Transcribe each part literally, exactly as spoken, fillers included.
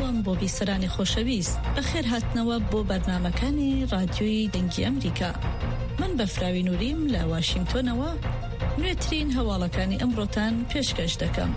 سلااوم بۆ بیسەرانی خۆشەویست بەخێر هاتنەوە بۆ بەرنامەکانی رادیۆی دەنگی ئەمریکا. من بەفراوی نوریم لە واشنگتۆنەوە نوێترین هەواڵەکانی ئەمڕۆتان پێشکەش دەکەم.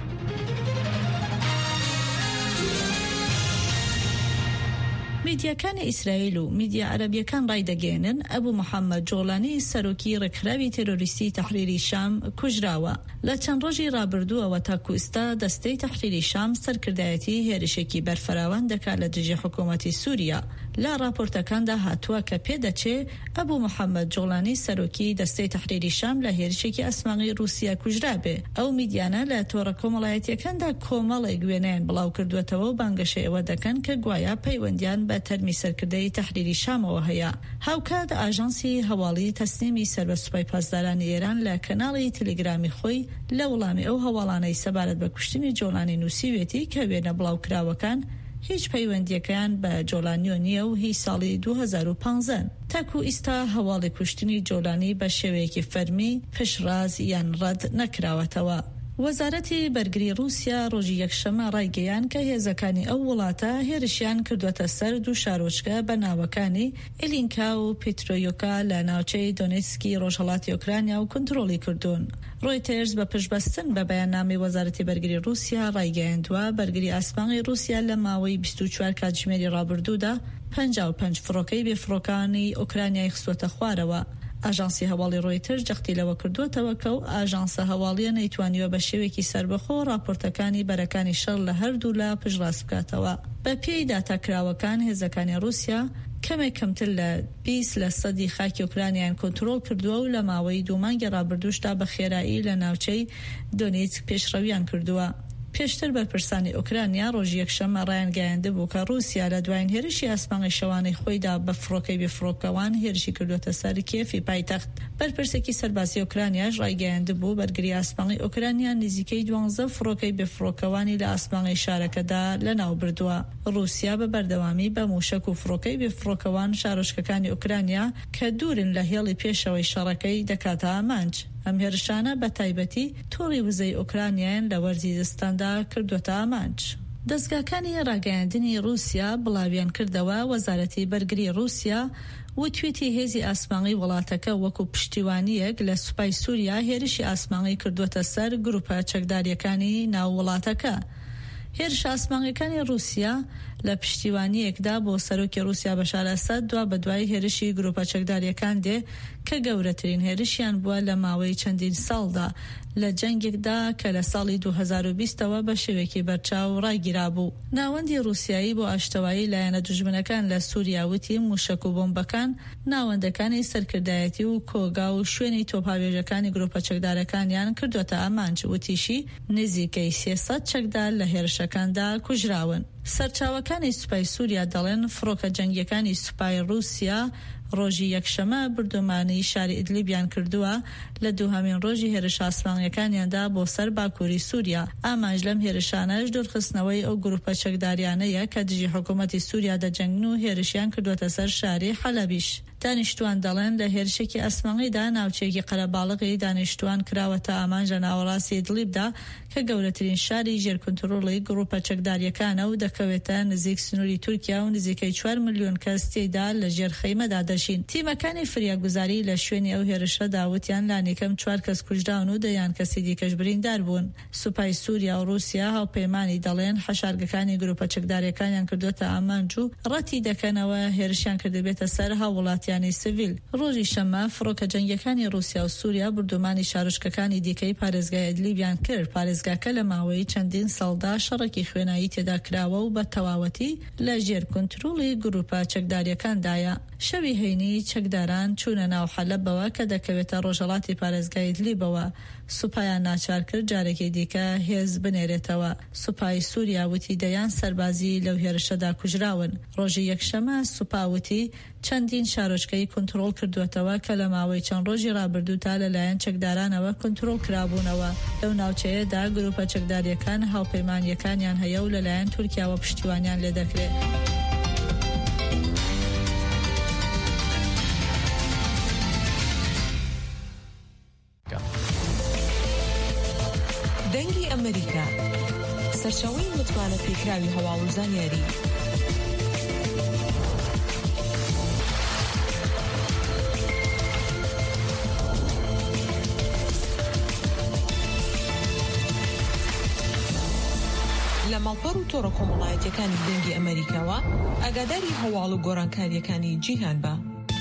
میدیاکانی ئیسرائیل و میدیا عەرەبیەکان ڕایدەگەێنن ئەبوو محەممەد جۆڵانی سەرۆکی ڕێکخراوی تێرۆریستی تەحریری شام کوژراوە. لە چەند ڕۆژی ڕابردووەوە تاکو ئێستا دەستەی تەحریری شام سەرکردایەتی هێرشێکی بەرفراوان دەکات لە دژی حکوومەتی سووریا. لە راپۆرتەکاندا هاتووە کە پێدەچێ ئەبوو محەممەد جۆڵانی سەرۆکی دەستەی تەحریری شام لە هێرشێکی ئەسمانی رووسیا کوژرابێ. ئەو میدیانە لە تۆڕە کۆمەڵایەتیەکاندا کۆمەڵێک وێنەیان بڵاو کردوێتەوە و بانگەشەی ئەوە دەکەن کە گوایە پەیوەندیان بە تەرمی سەرکردەی تەحریری شامەوە هەیە. هاوکات ئاژانسی هەواڵی تەسنیمی سەربە سوپای پاسدارانی ئێران لە کەناڵی تەلێگرامی خۆی لە وەڵامی ئەو هەواڵانەی سەبارەت بە کوشتنی جۆڵانی نووسیوێتی کە وێنە بڵاو کراوەکان هیچ پەیوەندیەکەیان بە جۆڵانیۆ نییە و هی ساڵی دوو هەزار و پانزە تاکو ئیستا هەواڵی کوشتنی جۆڵانی بە شێوەیەکی فەرمی پشراز یان ڕەد نەکراوەتەوە. وەزارەتی بەرگری رووسیا ڕۆژی یەکشەمە ڕایگەیان کە هێزەکانی ئەو وڵاتە هێرشیان کردوەتە سەر دوو شارۆچکە بە ناوەکانی ئێلینکا و پیترۆیۆکا لە ناوچەی دۆنێتسکی ڕۆژهەڵاتی ئۆکرانیا و کنترۆلی کردوون. ڕۆیتێرز بە پشتبەستن بە بەیاننامەی وەزارەتی بەرگری رووسیا ڕایگەیاندووە بەرگری ئاسمانی رووسیا لە ماوەی بیست و چوار کاتژمێری ڕابردوودا پەنجا و پێنج فڕۆکەی بێفڕۆکانی ئۆکرانیای خستووەتە خوارەوە. ئاژانسی هەواڵی ڕۆیترز جەختی لەوە کردووەتەوە کە و ئاژانسە هەواڵیە نەیتوانیوە بە شێوێکی سربەخۆ راپۆرتەکانی بەرەکانی شەڕ لە هەردوو لا پشتڕاست بکاتەوە. بە پێی داتاکراوەکان هێزەکانی رووسیا کەمێک کەمتر لە بیست لە سەدی خاکی ئۆکرانیان کۆنترۆل کردووە و لە ماوەی دوو مانگی ڕابردووشدا بە خێرایی لە ناوچەی دۆنێتسک پێشڕەویان کردووە. پێشتر بەرپرسانی ئۆکرانیا ڕۆژی یەکشەمە ڕایان گەیاندە بوو کە رووسیا لە دوایین هێرشی ئاسمانی شەوانەی خۆیدا بە فڕۆکەی بێفڕۆکەوان هێرشی کردوتە سەر کێفی پایتەخت. بەرپرسێکی سەربازی ئۆکرانیاش ڕایگەیاندە بوو بەرگری ئاسمانی ئۆکرانیا نزیکەی دوانزە فڕۆکەی بێفڕۆکەوانی لە ئاسمانی شارەکەدا لەناو بردووە. رووسیا بە بەردەوامی بە موشک و فڕۆکەی بێفڕۆکەوان شارۆچکەکانی ئۆکرانیا کە دوورن لە هێڵی پێشەوەی شەڕەکەی دەکاتە ئامانج. ئەم هێرشانە بە تایبەتی تۆڕی وزەی ئۆکرانیان لە وەرزیزستاندا کردوتە ئامانج. دەستگاکانی ڕاگەیاندنی رووسیا بڵاویان کردەوە وەزارەتی بەرگری رووسیا وتوێتی هێزی ئاسمانی وڵاتەکە وەکو پشتیوانیەک لە سوپای سووریا هێرشی ئاسمانی کردوتە سەر گروپە چەکداریەکانی ناو وڵاتەکە. هێرش ئاسمانیەکانی رووسیا لە پشتیوانیەکدا بۆ سەرۆکی رووسیا بەشار ئەسەد دوا بە دوای هێرشی گروپە چەکداریەکان دێ کە گەورەترین هێرشیان بووە لە ماوەی چەندین ساڵدا لە جەنگێکدا کە لە ساڵی دوو هەزار و بیستەوە بە شێوێکی بەرچاو ڕاگیرا بوو. ناوەندی رووسیایی بۆ ئاشتەوایی لایەنە دوژمنەکان لە سووریا وتی موشک و بۆمبەکان ناوەندەکانی سەرکردایەتی و کۆگا و شوێنی تۆپاوێژەکانی گروپە چەکدارەکانیان کردوتە ئامانج. وتیشی نزیکەی سێسەد چەکدار لە هێرشەکاندا کوژراون. سەرچاوەکانی سوپای سووریا دەڵێن فڕۆکە جەنگیەکانی سوپای رووسیا ڕۆژی یەکشەمە بردومانی شاری ئیدلیبیان کردووە لە دووهەمین ڕۆژی هێرش ئاسمانیەکانیاندا بۆ سەر باکووری سووریا. ئامانج لەم هێرشانەش دوورخستنەوەی ئەو گروپە چەکداریانەیە کە دژی حکوومەتی سووریا دەجەنگن و هێرشیان کردوتە سەر شاری حەلەبیش. دانیشتوان دەڵێن لە هێرشێکی ئاسمانیدا ناوچەیەکی قەرەباڵغی دانیشتوان کراوەتە ئامانج لە ناوەڕاستی ئیدلیبدا کە گەورەترین شاری ژێرکنترۆڵی گروپە چەکداریەکانە و دەکەوێتە نزیک سنووری تورکیا و نزیکەی چوار ملیۆن کەس تێیدا لە ژێر خەیمەدا دەژین. تیمەکانی فریاگوزاری لە شوێنی ئەو هێرشە داوتیان لانیکەم چوار کەس کوژراون و دەیان کەسی دیکەش بریندار بوون. سوپای سووریا و رووسیا هاوپەیمانی دەڵێن حەشارگەکانی گروپە چەکداریەکانیان کردوتە ئامانج و ڕەتی دەکەنەوە هێرشیان کردبێتە سەر هاوڵاتیانی سیڤیل. ڕۆژی شەمە فڕۆکە جەنگیەکانی رووسیا و سووریا بردومانی شارۆچکەکانی دیکەی پارێزگای ئیدلیبیان کرد. پارێزگاکە لە ماوەی چەندین ساڵدا شەڕێکی خوێنایی تێدا کراوە و بە تەواوەتی لە ژێر کنترۆڵی گروپە چەکداریەکاندایە. شەوی هەینی چەکداران چوونە ناو حەلەبەوە کە دەکەوێتە ڕۆژهەڵاتی پارێزگای ئیدلیبەوە. سوپایان ناچار کرد جارێکی دیکە هێز بنێرێتەوە. سوپای سووریا وتی دەیان سەربازی لەو هێرشەدا کوژراون. ڕۆژی یەکشەمە سوپاوتی چەندین شارۆچکەی کنترۆل کردوێتەوە کە لە ماوەی چەند ڕۆژی ڕابردوودا لەلایەن چەکدارانەوە کنترۆل کرابوونەوە. لەو ناوچەیەدا گروپە چەکداریەکان هاوپەیمانیەکانیان هەیە و لەلایەن تورکیاوە پشتیوانیان لێ دەکرێت. دەنگی ئەمریکا سەرچاوەی متمانە پێکراوی هەواڵ و زانیاری. لە ماڵپەڕ و تۆڕە کۆمەڵایەتیەکانی دەنگی ئەمریکاوە ئاگاداری هەواڵ و گۆڕانکاریەکانی جیهان بە.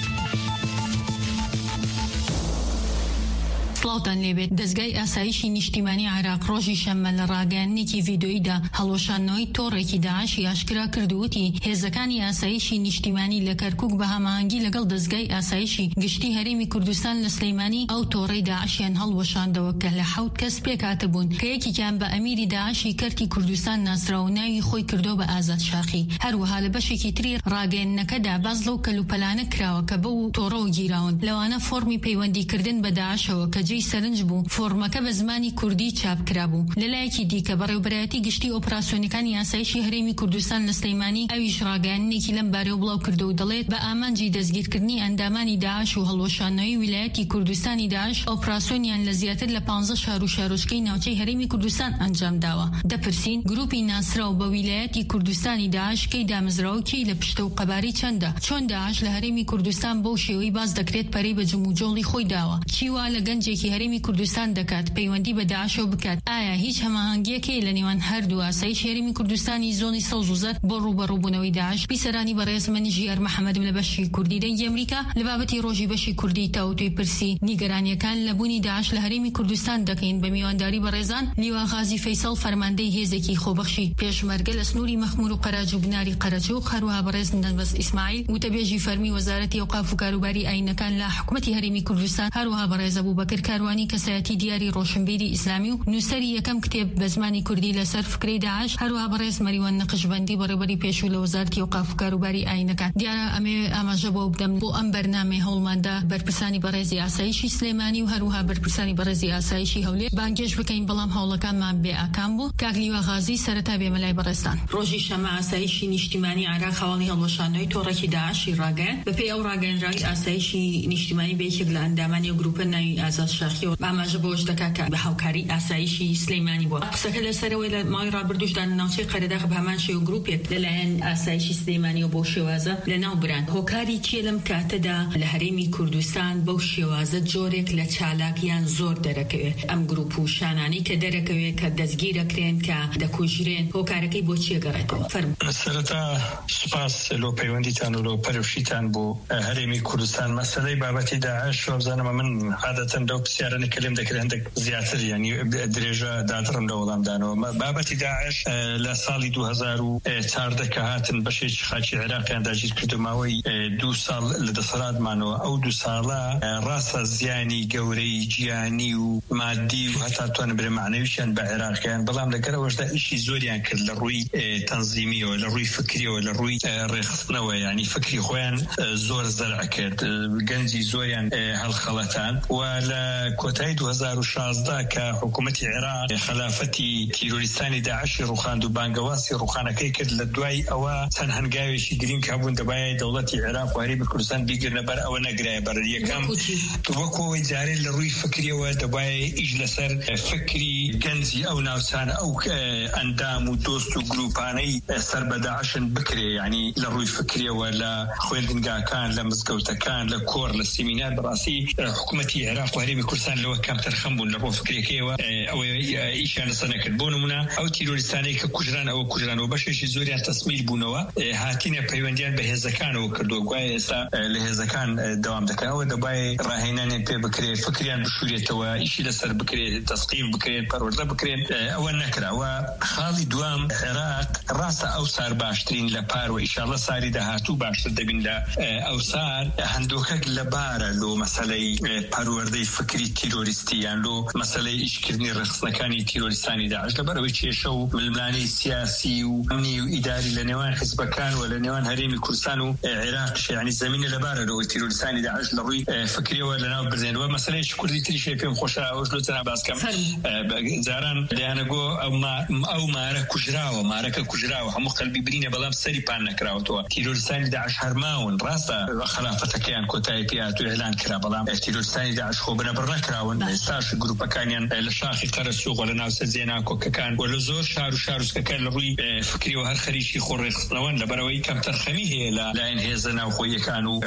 سڵاوتان لێبێت. دەستگای ئاسایشی نیشتیمانی عێراق ڕۆژی شەممە لە ڕاگەیاندنێکی ڤیدۆییدا هەڵۆشانەوەی تۆڕێکی داعشی ئاشکرا کردووتی هێزەکانی ئاسایشی نیشتیمانی لە کەرکووک بە هەماهەنگی لەگەڵ دەستگای ئاسایشی گشتی هەرێمی کوردستان لە سلەیمانی ئەو تۆڕەی داعشیان هەڵوەشاندەوە کە لە حەوت کەس پێکاتەبوون کە یەکێکیان بە ئەمیری داعشی کەرکی کوردستان ناسراوە و ناوی خۆی کردو بە ئازاد شاخی. هەروەها لە بەشێکی تری ڕاگەیاندنەکەدا باز لەو کەلوپەلانە کراوە کە بەو تۆڕە و گیراون لەوانە فۆرمی پەیوەندیکردن بە داعشەوە کە جێی سەرنج بوو فۆرمەکە بە زمانی کوردی چاپ کرابوو. لەلایەکی دیکە بەڕێوەبەرایەتی گشتی ئۆپراسیۆنەکانی ئاسایشی هەرێمی کوردستان لە سلەیمانی ئەویش ڕاگەیاندنێکی لەم بارەوە بڵاو کردو و دەڵێت بە ئامانجی دەستگیرکردنی ئەندامانی داعش و هەڵوەشانەوەی ویلایەتی کوردستانی داعش ئۆپراسیۆنیان لە زیاتر لە پانزە شار و شارۆچکەی ناوچەی هەرێمی کوردستان ئەنجام داوە. دەپرسین گروپی ناسراو بە ویلایەتی کوردستانی داعش کەی دامەزراوە کەی لە پشتە و قەباری چەندە؟ چۆن داعش لە هەرێمی کوردستان بەو شێوەی باز دەکرێت پەرەی بە جموجۆڵی خۆی داوە؟ چی وا لە گەنجێکی هەرێمی کوردستان دەکات پەیوەندی بە داعشەوە بکات؟ ئایا هیچ هەماهەنگیەکەی لە نێوان هەردوو ئاسایش هەرێمی کوردستانی زۆنی سەوز و زەرد بۆ ڕوبەڕووبوونەوەی داعش؟ بیسەرانی بەڕێز منی ژیار محەممەدم لە بەشی کوردی دەنگی ئەمریکا لە بابەتی ڕۆژی بەشی کوردی تاوتوی پرسی نیگەرانیەکان لە بوونی داعش لە هەرێمی کوردستان دەکەین بە میوانداری بەڕێزان لیوا غازی فەیسەڵ فەرماندەی هێزێکی خۆبەخشی پێشمەرگە لە سنووری مەخمور و قەراج و بناری قەرەچوو هەروەها بەڕێز نەنبەس ئیسماعیل وتەبێژی فەرمی وەزارەتی ئەوقاف و کاروباری ئاینەکان لە حکوومەتی هەرێمی کوردستان هەروەها بەڕێز ئەبوبەکر کاروانی کەسایەتی دیاری ڕۆشنبیری ئیسلامی و نووسەری یەکەم کتێب بە زمانی کوردی لەسەر فکرەی داعش هەروەها بەڕێز مەریوان نەقشبەندی بەڕێوەبەری پێشوو لە وەزارەتی ئەوقاف و کاروباری ئاینەکان. دیارە ئەمێ ئاماژە بۆ بدەم بۆ ئەم بەرنامەی هەوڵماندا بەرپرسانی بەڕێزی ئاسایشی سلەیمانی و هەروەها بەرپرسانی بەڕێزی ئاسایشی هەولێر بانگێش بکەین بەڵام هەوڵەکانمان بێ ئاکام بوو. کاک لیوا غازی سەرەتا بێمە لای بەڕێستان. ڕۆژی شەمە ئاسایشی نیشتیمانی عێراق هەواڵی هەڵوەشانەوەی تۆڕێکی داعشی ڕاگەیاند. بەپێی ئەو ڕاگەیەنراوی ئاسایشی نیشتیمانی بە یەکێک لە ئەندامانی گروپە ناوی ئازاد شاخیەوە ئاماژە بۆش دەکات کە بە هاوکاری ئاسایشی سلەیمانی بووە. قسەکە لەسەرەوەی لە ماوەی ڕابردووشدا ناوچەی قەرەداغ بە هەمان شێوە گروپێک لەلایەن ئاسایشی سلەیمانیەوە بۆ شێوازە لەناو بران. هۆکاری چیە لەم کاتەدا لە هەرێمی کوردستان بەو شێوازە جۆرێک لە چالاکیان زۆر دەرەکەوێت. ئەم گروپ و شانانەی کە دەرەکەوێت کە دەستگیرەکرێن کە دەکوژرێن هۆکارەکەی بۆ چیە گەڕێتەوە؟ فەرموو. سەرەتا سوپاس لۆ پەیوەندیتان و لۆ پەرۆشیتان بۆ هەرێمی کوردستان. مەسەلەی بابەتی داعش وابزانمە من عادەتەن دەو پرسیارانە کەلێم دەکرێت هەندێک زیاتر یعنی درێژە دادڕم لە وەڵامدانەوە. بابەتی داعش لە ساڵی دوو هەزار و چواردە کە هاتن بەشێکی خاکی عێراقیان داگیر کردوماوەی دوو ساڵ لە دەسەڵاتمانەوە ئەو دوو ساڵە ڕاستە زیانی گەورەی گیانی و مادی و هەتا توانە برێ معنەویشیان بە عێراقیان بەڵام لەگەرەوەشدا ئیشی زۆریان کرد لە ڕووی تەنزیمیەوە لە ڕووی فکریەوە لە ڕووی ڕێخستنەوە ینی فکری خۆیان زۆر زەرع کرد گەنجی زۆریان هەڵخەڵەتان و لە کۆتایی دوو هەزار و شازدە کە حکوومەتی عێراق خلافەتی تیرۆریستانی داعشی ڕوخاند و بانگەواسی ڕوخانەکەی کرد لە دوای ئەوە چەند هەنگاوێکی گرنگ هەبوون دەبایە دەوڵەتی عێراق و هەرێمی کوردستان بیگرنە بەر ئەوە نەگرایە بەر یەکەم وەکۆی جارێ لە ڕووی فکریەوە دەبایە ئیش لەسەر فکری گەنجی ئەو ناوچانە ئەو ئەندام و دۆست و گروپانەی سەر بە داعشن بکرێ ینی لە ڕووی فکریەوە لە خوێندنگاکان لە مزگەوتەکان لە کۆر لە سیمینار بەڕاستی حکوومەتی عێراق و هەرێمی کوردستان لەوە کەمتر خەم بوون لە ڕۆ فکرێکەوە ئەوە ئیشیان لەسەر نەکرد. بۆ نمونە ئەو تیرۆریستانەی کە کوژران ئەوە کوژرانەوە بەشێکی زۆریان تەسمیل بوونەوە هاتینە پەیوەندیان بە هێزەکانەوە کردووە گوایە ئێستا لە هێزەکان دەوام دەکەنەوە دەبایە ڕاهێنانیان پێ بکرێت فکریان بشورێتەوە ئیشی لەسەر بکرێت تەسقیف بکرێت پەروەردە بکرێن ئەوە نەکراوە. خاڵی دوام عێراق ڕاستە ئەو سار باشترین لە پارۆ ئیشاڵە ساری داهاتوو باشتر دەبین لە ئەو سار هەندۆکەک لەبارە لۆ مەسەلەی پەروەردەی فکری تیرۆریستیان لۆ مەسەلەی ئیشکردنی ڕخسنەکانی تیرۆریستانی داعش لەبەرەوەی کێشە و ململانەی سیاسی و ئەمنی و ئیداری لە نێوان حیزبەکان و لە نێوان هەرێمی کوردستان و عێراق یعنی زەمینە لەبارە لەوەی تیرۆریستانی داعش لە ڕووی فکریەوە لەناو برزێنەوە. مەسەلەی کوردی تریشێ پێم خۆشە ئەوش لۆتەنا باسکەم جاران دەیانەگۆ ئەو مارە کوژراوە مارەکە کوژراوە هەموو قەلبی برینە بەڵام سەری پان نەکراوەتەوە. تیرۆریستانی داعش هەرماون ڕاستە خلافەتەکەیان کۆتایی پێات و ئێلان کرا بەڵام تیرۆریستانی داعش خۆ بنە بڕنەکراون ئێستاش گروپەکانیان لە شاخی قەرەسووق و لە ناو سەرجێنا کۆکەکان و لە زۆر شار و شارۆچکەکان لە ڕووی فکری و هەر خەریکی خۆڕێخستنەوەن لەبەرەوەی کەم تەرخەمی هەیە لە لایەن هێزە ناوخۆییەکان و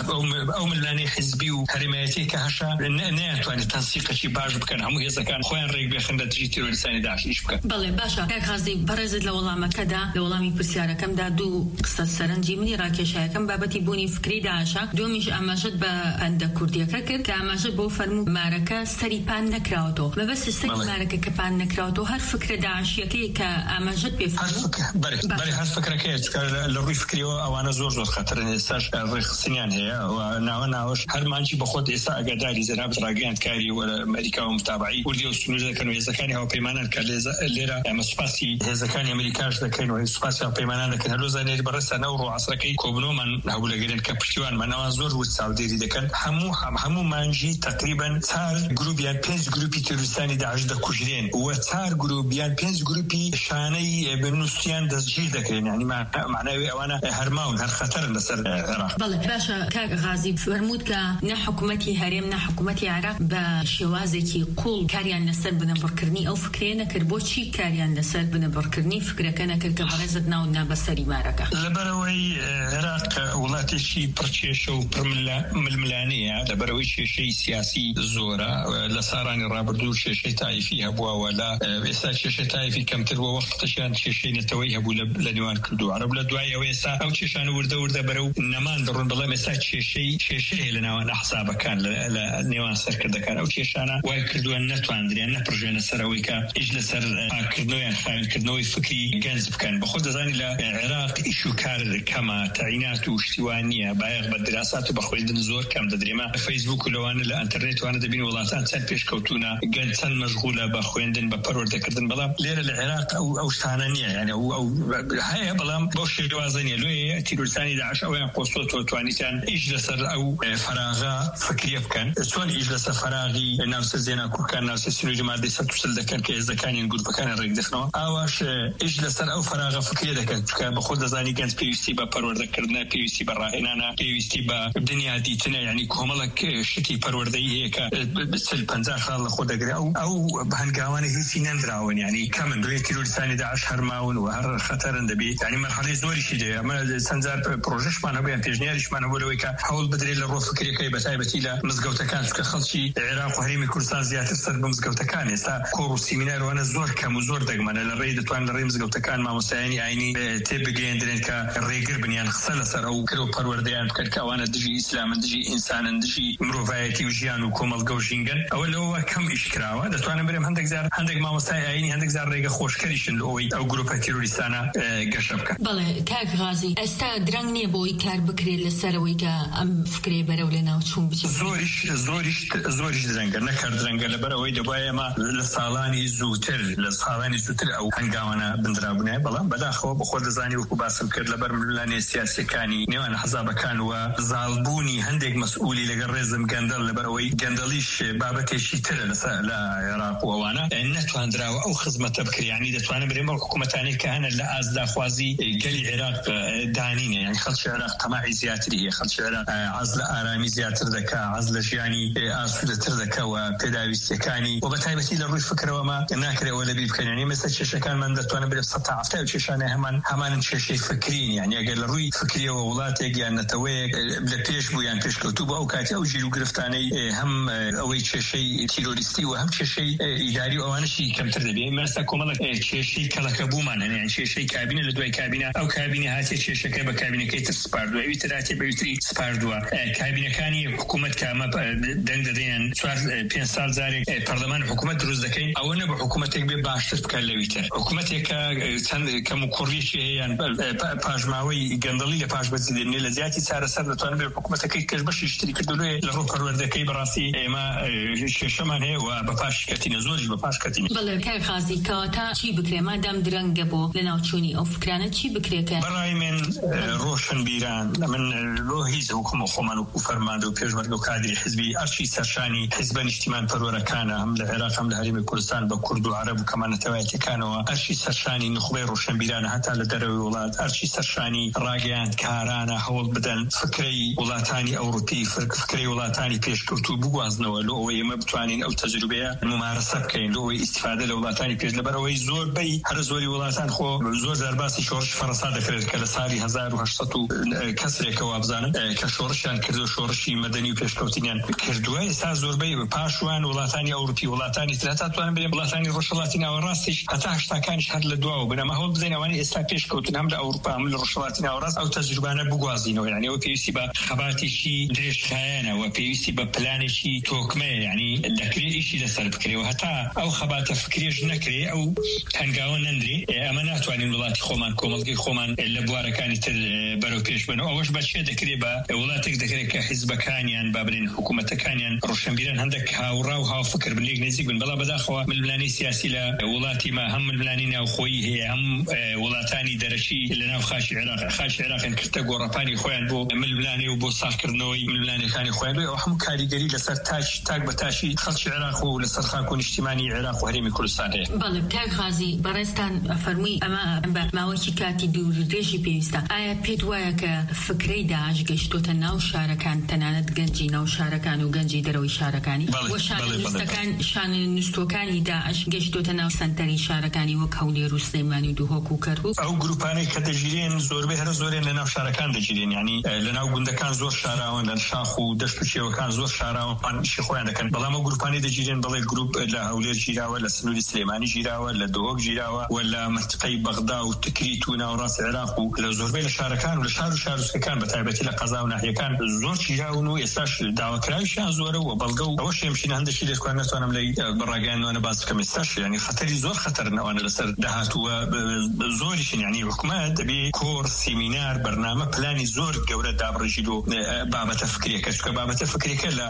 ئەو ملانەی حیزبی و هەرێمایەتی کە هەشا نەیانتوانێت تەنسیقێکی باش بکەن هەموو هێزەکان خۆیان ڕێک بێخن لە دژی تیرۆریستانی داعش ئیش بکەن. بەڵێ باشە کاک غازی بەڕێزت لە وەڵامەکەدا لە وەڵامی پرسیارەکەمدا دوو قسە سەرنجی منی ڕاکێشایەکەم بابەتی بوونی فکری داعشە، دومیش ئاماژەت بە ئەندە کوردیەکە کرد کە ئاماژەت بۆ فەرموو مارەکە سەری پان نەکراوەتەوە. مەبەستی سەری مارەکە کە پان نەکراوەتەوە هەر فکرە داعشیەکەی کە ئاماژەت پێ فەرموو بەڵێ هەر فکرەکەیە لە ڕووی فکریەوە ئەوانە زۆر زۆر خەتەرن، ئێستاش ڕێخستنیان هەیە و ناوە ناوەش هەر مانجی بەخۆت ئێستا ئەگەداری زەرابەت ڕاگەیاندکاری وەرە ئەمریکا و متابعی وردی و سنوور دەکەن و هێزەکانی هاوپەیمانان کە لێرە ئەمە سوپاسی هێزەکانی ئەمریکاش دەکەین و سوپاسی هاوپەیمانان دەکەن. هەلۆ زانێری بەڕێستە نەو ڕۆعەسرەکەی کۆبنەوەمان هەبوو لەگەرێن کە پشتیوانمانەوە زۆر وت چاودێری دەکەن. هەموو هەموو مانجی تقریباً چار گروپیان پێنج گروپی تیرۆریستانی داعش دەکوژرێن و چار گروپیان پێنج گروپی شانەی بنووسیان دەستگیر دەکرێن، یعنی معناوی ئەوانە هەرماون هەر خەتەرن لەسەر عێراق. بەڵێ باشە کاک غازی فەرموود کە نە حکوومەتی هەرێم نە حکوومەتی عێراق بە شێوازێکی قوڵ کاریان لەسەر بنەبڕکردنی ئەو فکرێ نەکرد. بۆچی کاریان لەسەر بنەبڕکردنی فکرەکە نەکرد کە بەڕێزت ناو نابەسەری مارەکە؟ لەبەرەوەی عێراق وڵاتێکی پڕکێشە و پڕململانەیە، لەبەرەوەی کێشەی سیاسی زۆرە. لە ساڕانی ڕابردوو کێشەی تایفی هەبووە، لە ئێستا کێشەی تایفی کەمتر بۆ وەختەشیان کێشەی نەتەوەی هەبوو لە نێوان کردو عەرەب. لە دوای ئەوە ئێستا ئەو کێشانە وردە وردە بەرەو نەمان دەڕۆن، بەڵام ئێستا کێشەی کێشەیە لە ناوان ئەحزابەکان لە نێوان سەرکردەکان. ئەو کێشانە وای کردووە نەتواندریان نەپڕژێنە سەرەوەی کە ئیش لەسەر پاکردنەوەیان خاوێنکردنەوەی فکری گەنج بکەن. بەخۆ دەزانی لە عێراق ئیش و کار کەمە، تەعینات و شتیوان نییە، بایەغ بە دراسات و بە خوێندن زۆر کەم دەدرێمە. لە فەیسبوک و لەوانە لە ئەنتەرنێت وانە دەبین وڵاتان چەند پێشکەوتوونە، گەنج چەند مەشغولە بە خوێندن بە پەروەردەکردن، بەڵام لێرە لە عێراق ئەو شتانە نییە. یعنی ئەو هەیە بەڵام بەو شێوازە نییە. لێ تیرۆریستانی داعش ئەویان قۆستۆ توانیتیان ئیش لەسەر ئەو فەراغە فکریە بکەن. چۆن ئیش لەسەر فەراغی ناوسەر زێنا کوورکان ناوسەر سنووری مادەی سەد و سل دەکەن کە هێزەکانیان گروپەکانیان ڕێکدەخنەوە، ئاواش ئیش لەسەر ئەو فەراغە فکریە دەکەن. چونکە بەخۆ دەزانی گەنج پێویستی بە پەروەردەکردنە، پێویستی بە ڕاهێنانە، پێویستی بە دنیا دیتنە، یعنی کۆمەڵک شتی پەروەردەیی هەیە کە چل پەنجا خاڵ لە خۆ دەگرێت. ئەو هەنگاوانە هیچی نەندراون، یعنی کەمن دوێ تیرۆریستانی داعش هەرماون و هەر خەتەرن دەبێت. یعنی مەرحەلەی زۆریشی دێ. ئەمە چەند جار پرۆژەشمان هەبوو یان پێشنیاریشمان هەبوو لەوەی کە هەوڵ بدرێت لە ڕۆ فکرەکەی بەتایبەتی لە مزگەوتەکان، چونکە خەڵکی عێراق و هەرێمی کوردستان زیاتر سەر بە مزگەوتەکان. ئێستا کۆڕ و سیمینارەوانە زۆر کەم و زۆر دەگمەنە، لە ڕێی دەتوان لە ڕێی مزگەوتەکان مامۆستایانی ئاینی تێبگەیەندرێن کە ڕێگر بنیان خسە لەسەر ئەو کرۆ پەروەردەیان بکەن کە ئەوانە دژی ئیسلامن، دژی ئینسانن، دژی مرۆڤایەتی و ژیان و کۆمەڵگە و ژینگەن. ئەوە لەوە کەم ئیشکراوە. دەتوانم برێم هەندێک جار هەندێک مامۆستای ئاینی هەندێک جار ڕێگە خۆشکەریشن لە ئەوەی ئەو گروپە تیرۆریستانە گەشە بکەن. بەڵێ کاک غازی ئێستا درەنگ نییە بۆی کار بکرێت لەسەرەوەی کە ئەم فکرێ بەرەو لە ناو چوون بچێت؟ زۆریش زۆریش زۆریش درەنگە، نەکار درەنگە، لەبەرەوەی دەبایە ئەمە لە ساڵانی زووتر لە ساڵانی زووتر ئەو هەنگاوانە بنرابوونایە. بەڵام بەداخەوە بەخۆ دەزانی وەکو باسم کرد لەبەر ململانێ سیاسیەکانی نێوان حەزابەکان و زاڵبوونی هەندێک مەسئولی لەگەڵ ڕێزم گەندەڵ، لەبەرەوەی گەندەڵیش بابەتێکی ترە لە عێراق و ئەوانە نەتواندراوە ئەو خزمەتە بکریانی. دەتوانم برێم بەڵکو حکوومەتانێک کە هەنە لە ئازداخوازی گەلی عێراق دانینە، یعنی خەڵکی عێراق تەماعی زیاتری هەیە، خەڵکی عێراق عەز لە ئارامی زیاتر دەکا، عەز لە ژیانی ئاسوودەتر دەکەوە، پێداویستیەکانی و بەتایبەتی لە ڕووی فکرەوەمە ناکرێەوە لەبیر بکەن. یعنی مەسە کێشەکانمان دەتوانم برێم سەد تا هەفتای و کێشانە هەمان هەمانن کێشەی فکرین. یعنی ئەگەر لە ڕووی فکریەوە وڵاتێک یان نەتەوەیەک لە پێش بوو یان پێشکەوتوو بە ئەو کاتی ئەو ژیر و گرفتانەی هەم ئەوەی کێشەی تیرۆریستی و هەم کێشەی ئیداری و ئەوانەشی کەمتر دەبێت. مەستا کۆمەڵک کێشەی کەڵەکە بوومان هەن، یان کێشەی کابینە لە دوای کابینە ئەو کابینە هاتێ کێشەکە بە کابینەکەی تر سپاردووە، ئەوی تر هاتێ بەویتری سپاردووە. کابینەکانی حکوومەت کامە دەنگ دەدەیان چوار پێنج ساڵ جارێک پەرلەمان حکوومەت دروست دەکەین، ئەوە نە بە حکوومەتێک بێ باشتر بکات لەوی تر. حکوومەتێک کە چەند کەم و کوڕیشی هەیە پاژماوەی گەندەڵی لە پاش بەجێ دێنێ لە زیاتی چارەسەر دەتوانێت بێ حکوومەتەکەی کەش بەشی شتری کردووە لە ڕوو پەروەردەکەی. بەڕاستی ئێمە کێشەمان هەیە و بە پاش کەتینە، زۆریش بە پاش کەتینە. بەڵێ کاک غازی کەواتە چی بکرێ مادام درەنگە بۆ لە ناوچوونی ئەو فکرانە چی بکرێکە؟ بەڕای من ڕۆشن بیران، من بۆ هیچ حکوومەت خۆمان و فەرماندە و پێشمەرگە و کادری حزبی ئەرشی سەرشانی حیزبە نیشتیمان پەروەرەکانە، هەم لە عێراق هەم لە هەرێمی کوردستان بە کورد و عەرەب و کەمانەتەوایەتەکانەوە، ئەرشی سەرشانی نخبەی ڕۆشنبیرانە هەتا لە دەرەوەی وڵات، ئەرشی سەرشانی ڕاگەیاندکارانە هەوڵ بدەن فکرەی وڵاتانی ئەوروپی، فکرەی وڵاتانی پێشکەوتوو بووە بگوازنەوە لە ئەوەی ئێمە بتوانین ئەو تەجروبەیە ممارسە بکەین لە ئەوەی ئیستیفادە لە وڵاتانی پێش لەبەرەوەی زۆربەی هەر زۆری وڵاتان خۆ زۆر جار باسی شۆڕش فەڕەنسا دەکرێت کە لە ساڵی هەزار و هەشت سەد و کەسێکەوە بزانم کە شۆڕشیان کردو شۆڕشی مەدەنی و پێشکەوتنیان کردووە. ئێستا زۆربەی پاشوان وڵاتانی ئەوروپی وڵاتانی تر هەتا توانن بڵێن وڵاتانی ڕۆژهەڵاتی ناوەڕاستیش هەتا هەشتاکانیش هەر لە دواوە بن. ئەمە هەوڵ بدەین ئەوانەی ئێستا پێشکەوتن هەم لە ئەوروپا هەم لە ڕۆژهەڵاتی ناوەڕاست ئەو تەجروبانە بگوازینەوە. یعنی ئەوە پێویستی بە خەباتێکی درێژخایەنە و پێویستی بە پلانێکی تۆکمەیە، یعنی دەکرێت ئیشی لەسەر بکرێەوە هەتا ئەو خەباتە فکرێش نەکرێ ئەو هەنگاوە نەندرێ ئەمە ناتوانین وڵاتی خۆمان کۆمەڵگەی خۆمان لە بوارەکانی تر بەرەو پێش بنەوە. ئەوەش بەچێ دەکرێت بە وڵاتێک دەکرێت کە حیزبەکانیان با بڵێن حکوومەتەکانیان ڕۆشنبیرن هەندێک هاوڕا و هاوفکر بن لێک نزیک بن. بەڵام بەداخەوە ململانی سیاسی لە وڵاتی ما هەم ململانی ناوخۆیی هەیە هەم وڵاتانی دەرەشی لە ناو خاشی عێراق خاشی عێراقیان کردە گۆڕەپانی خۆیان بۆ ململانی و بۆ ساختکردنەوەی ململانەکانی خۆیان ئەو هەموو کاریگەری لەسەر تاج تاک بە تاشی خەڵکی عێراق و لەسەر خاک و نیشتیمانی عێراق و هەرێمی کوردستان هەیە. بەڵێ کاک غازی بەڕێستان فەرمووی ئەمە بە ماوەیەکی کاتی دوور درێژی پێویستە. ئایا پێت وایە کە فکرەی داعش گەشتۆتە ناو شارەکان تەنانەت گەنجی ناو شارەکان و گەنجی دەرەوەی شارەکانی وە شانستەکان شانستۆکانی داعش گەشتۆتە ناو سنتەری شارەکانی وەک هەولێر و سلەیمانی و دوهۆک و کەرکووک؟ ئەو گروپانەی کە دەژیرێن زۆربەی هەر زۆرێن لە ناو شارەکان دەژیرێن، یعنی لە ناو گوندەکان زۆر شاراون، لە شاخ و دەشت و چێوەکان زۆر شاراون ئیشی خۆیان دەکەن. بەڵام ئەو گروپانەی دەژیرێن بەڵێ گروپ لە هەولێر ژیراوە، لە سنووری سلەیمانی ژیراوە، لە دوهۆک ژیراوە و لە منتقەی بەغدا و تکریت و ناوەڕاستی عێراق و لە زۆربەی لە شارەکان و لە شار و شارۆچکەکان بەتایبەتی لە قەزا و ناحیەکان زۆر ژیراون و ئێستاش داواکراویشیان زۆرە و بەڵگە و ئەوەش هێمشین هەندێکی لێکوان ناتوانم لەی بەڕاگەیانەوە باس بکەم. ئێستاش یعنی خەتەری زۆر خەتەرنەوەە لەسەر داهاتووە زۆریشن، یعنی حکومەت دەبێ کۆر سیمینار بەرنامە پلانی زۆر گەورە دابڕژی و بابەتە فکرێکە چکە بابەتە فکرێکە لە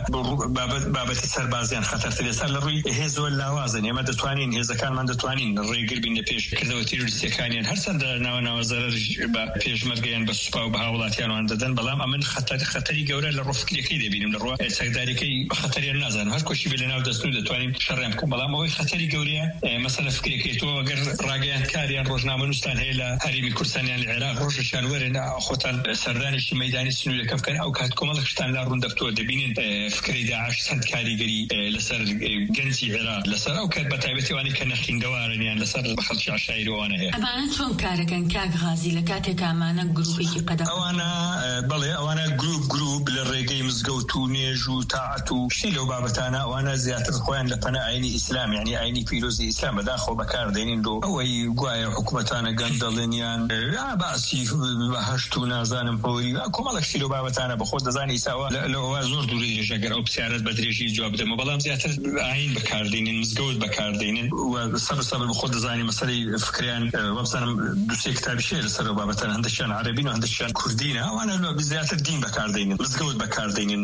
بابەتی سەربازیان خەتەرتر. ئێستا لە ڕووی هێز زۆر لاوازن، ئێمە دەتوانین هێزەکانمان دەتوانین ڕێگر بین لە پێشکردەوە تیرۆریستیەکانیان هەرچەندە ناوە ناوە زەرەر بە پێشمەرگەیان بە سوپا و بە هاوڵاتیانوان دەدەن، بەڵام ئەمن خەتەری گەورە لە ڕۆ فکرەکەی دەبینم لە ڕۆ سەرداریەکەی بە خەتەریان نازانم هەر کۆشی بێ لە ناو دەستن و دەتوانین شەڕیان بکەین. بەڵام ئەوەی خەتەری گەورەیە مەسەلە فکرێکەکەی تۆ ئەگەر ڕاگەیان کاریان ڕۆژنامە نووسان هەیە لە هەرێمی کوردستانیان لە عێراق ڕۆژێکیان وەرن خۆتان سەردانیشتی مەیدانی سنوورەکە بکەن، ئەو کات کۆمەڵێک شتان لا ڕوون دەفتەوە دەبینن فکرەی داعش چەند کاریگەری لەسەر گەنجی عێراق لەسەر ئەو کات بەتایبەتیوانی کە نەخیندەوارن یان لەسەر خەڵکی عشایرەوانە هەیە. ئەمانە چۆن کارەکەن کاک غازی لە کاتێک ئەمانە گروپێکی قەدەغ؟ ئەوانە بەڵێ ئەوانە گروپ گروپ لە ڕێگەی مزگەوت و نێژ و تاعەت و شتی لەو بابەتانە ئەوانە زیاتر خۆیان لە پەنە ئاینی ئیسلام، یعنی ئاینی پیرۆزی ئیسلام بەداخەوە بەکاردێنین دۆ ئەوەی گوایە حکوومەتانە گەن دەڵێنیان باسی بەهەشت و نازانم هۆی کۆمەڵێک شتی لەو بابەتانە بەخۆ دەزانی ئیساوە لەوە زۆر دوورێژ ئەگەر ئەو پرسیارەت بە درێژی جواب بدەمەوە، بەڵام زیاتر ئاین بەکاردێنین مزگەوت بەکاردێنین و سەبر سەبر بەخۆ دەزانی مەسەلەی فکریان وەبزانم دووسێ کتابی شێ لەسەر بابەتان هەندێکیان عەرەبین و هەندێکیان کوردینە، ئەوانە زیاتر دین بەکاردێنین مزگەوت بەکاردێنین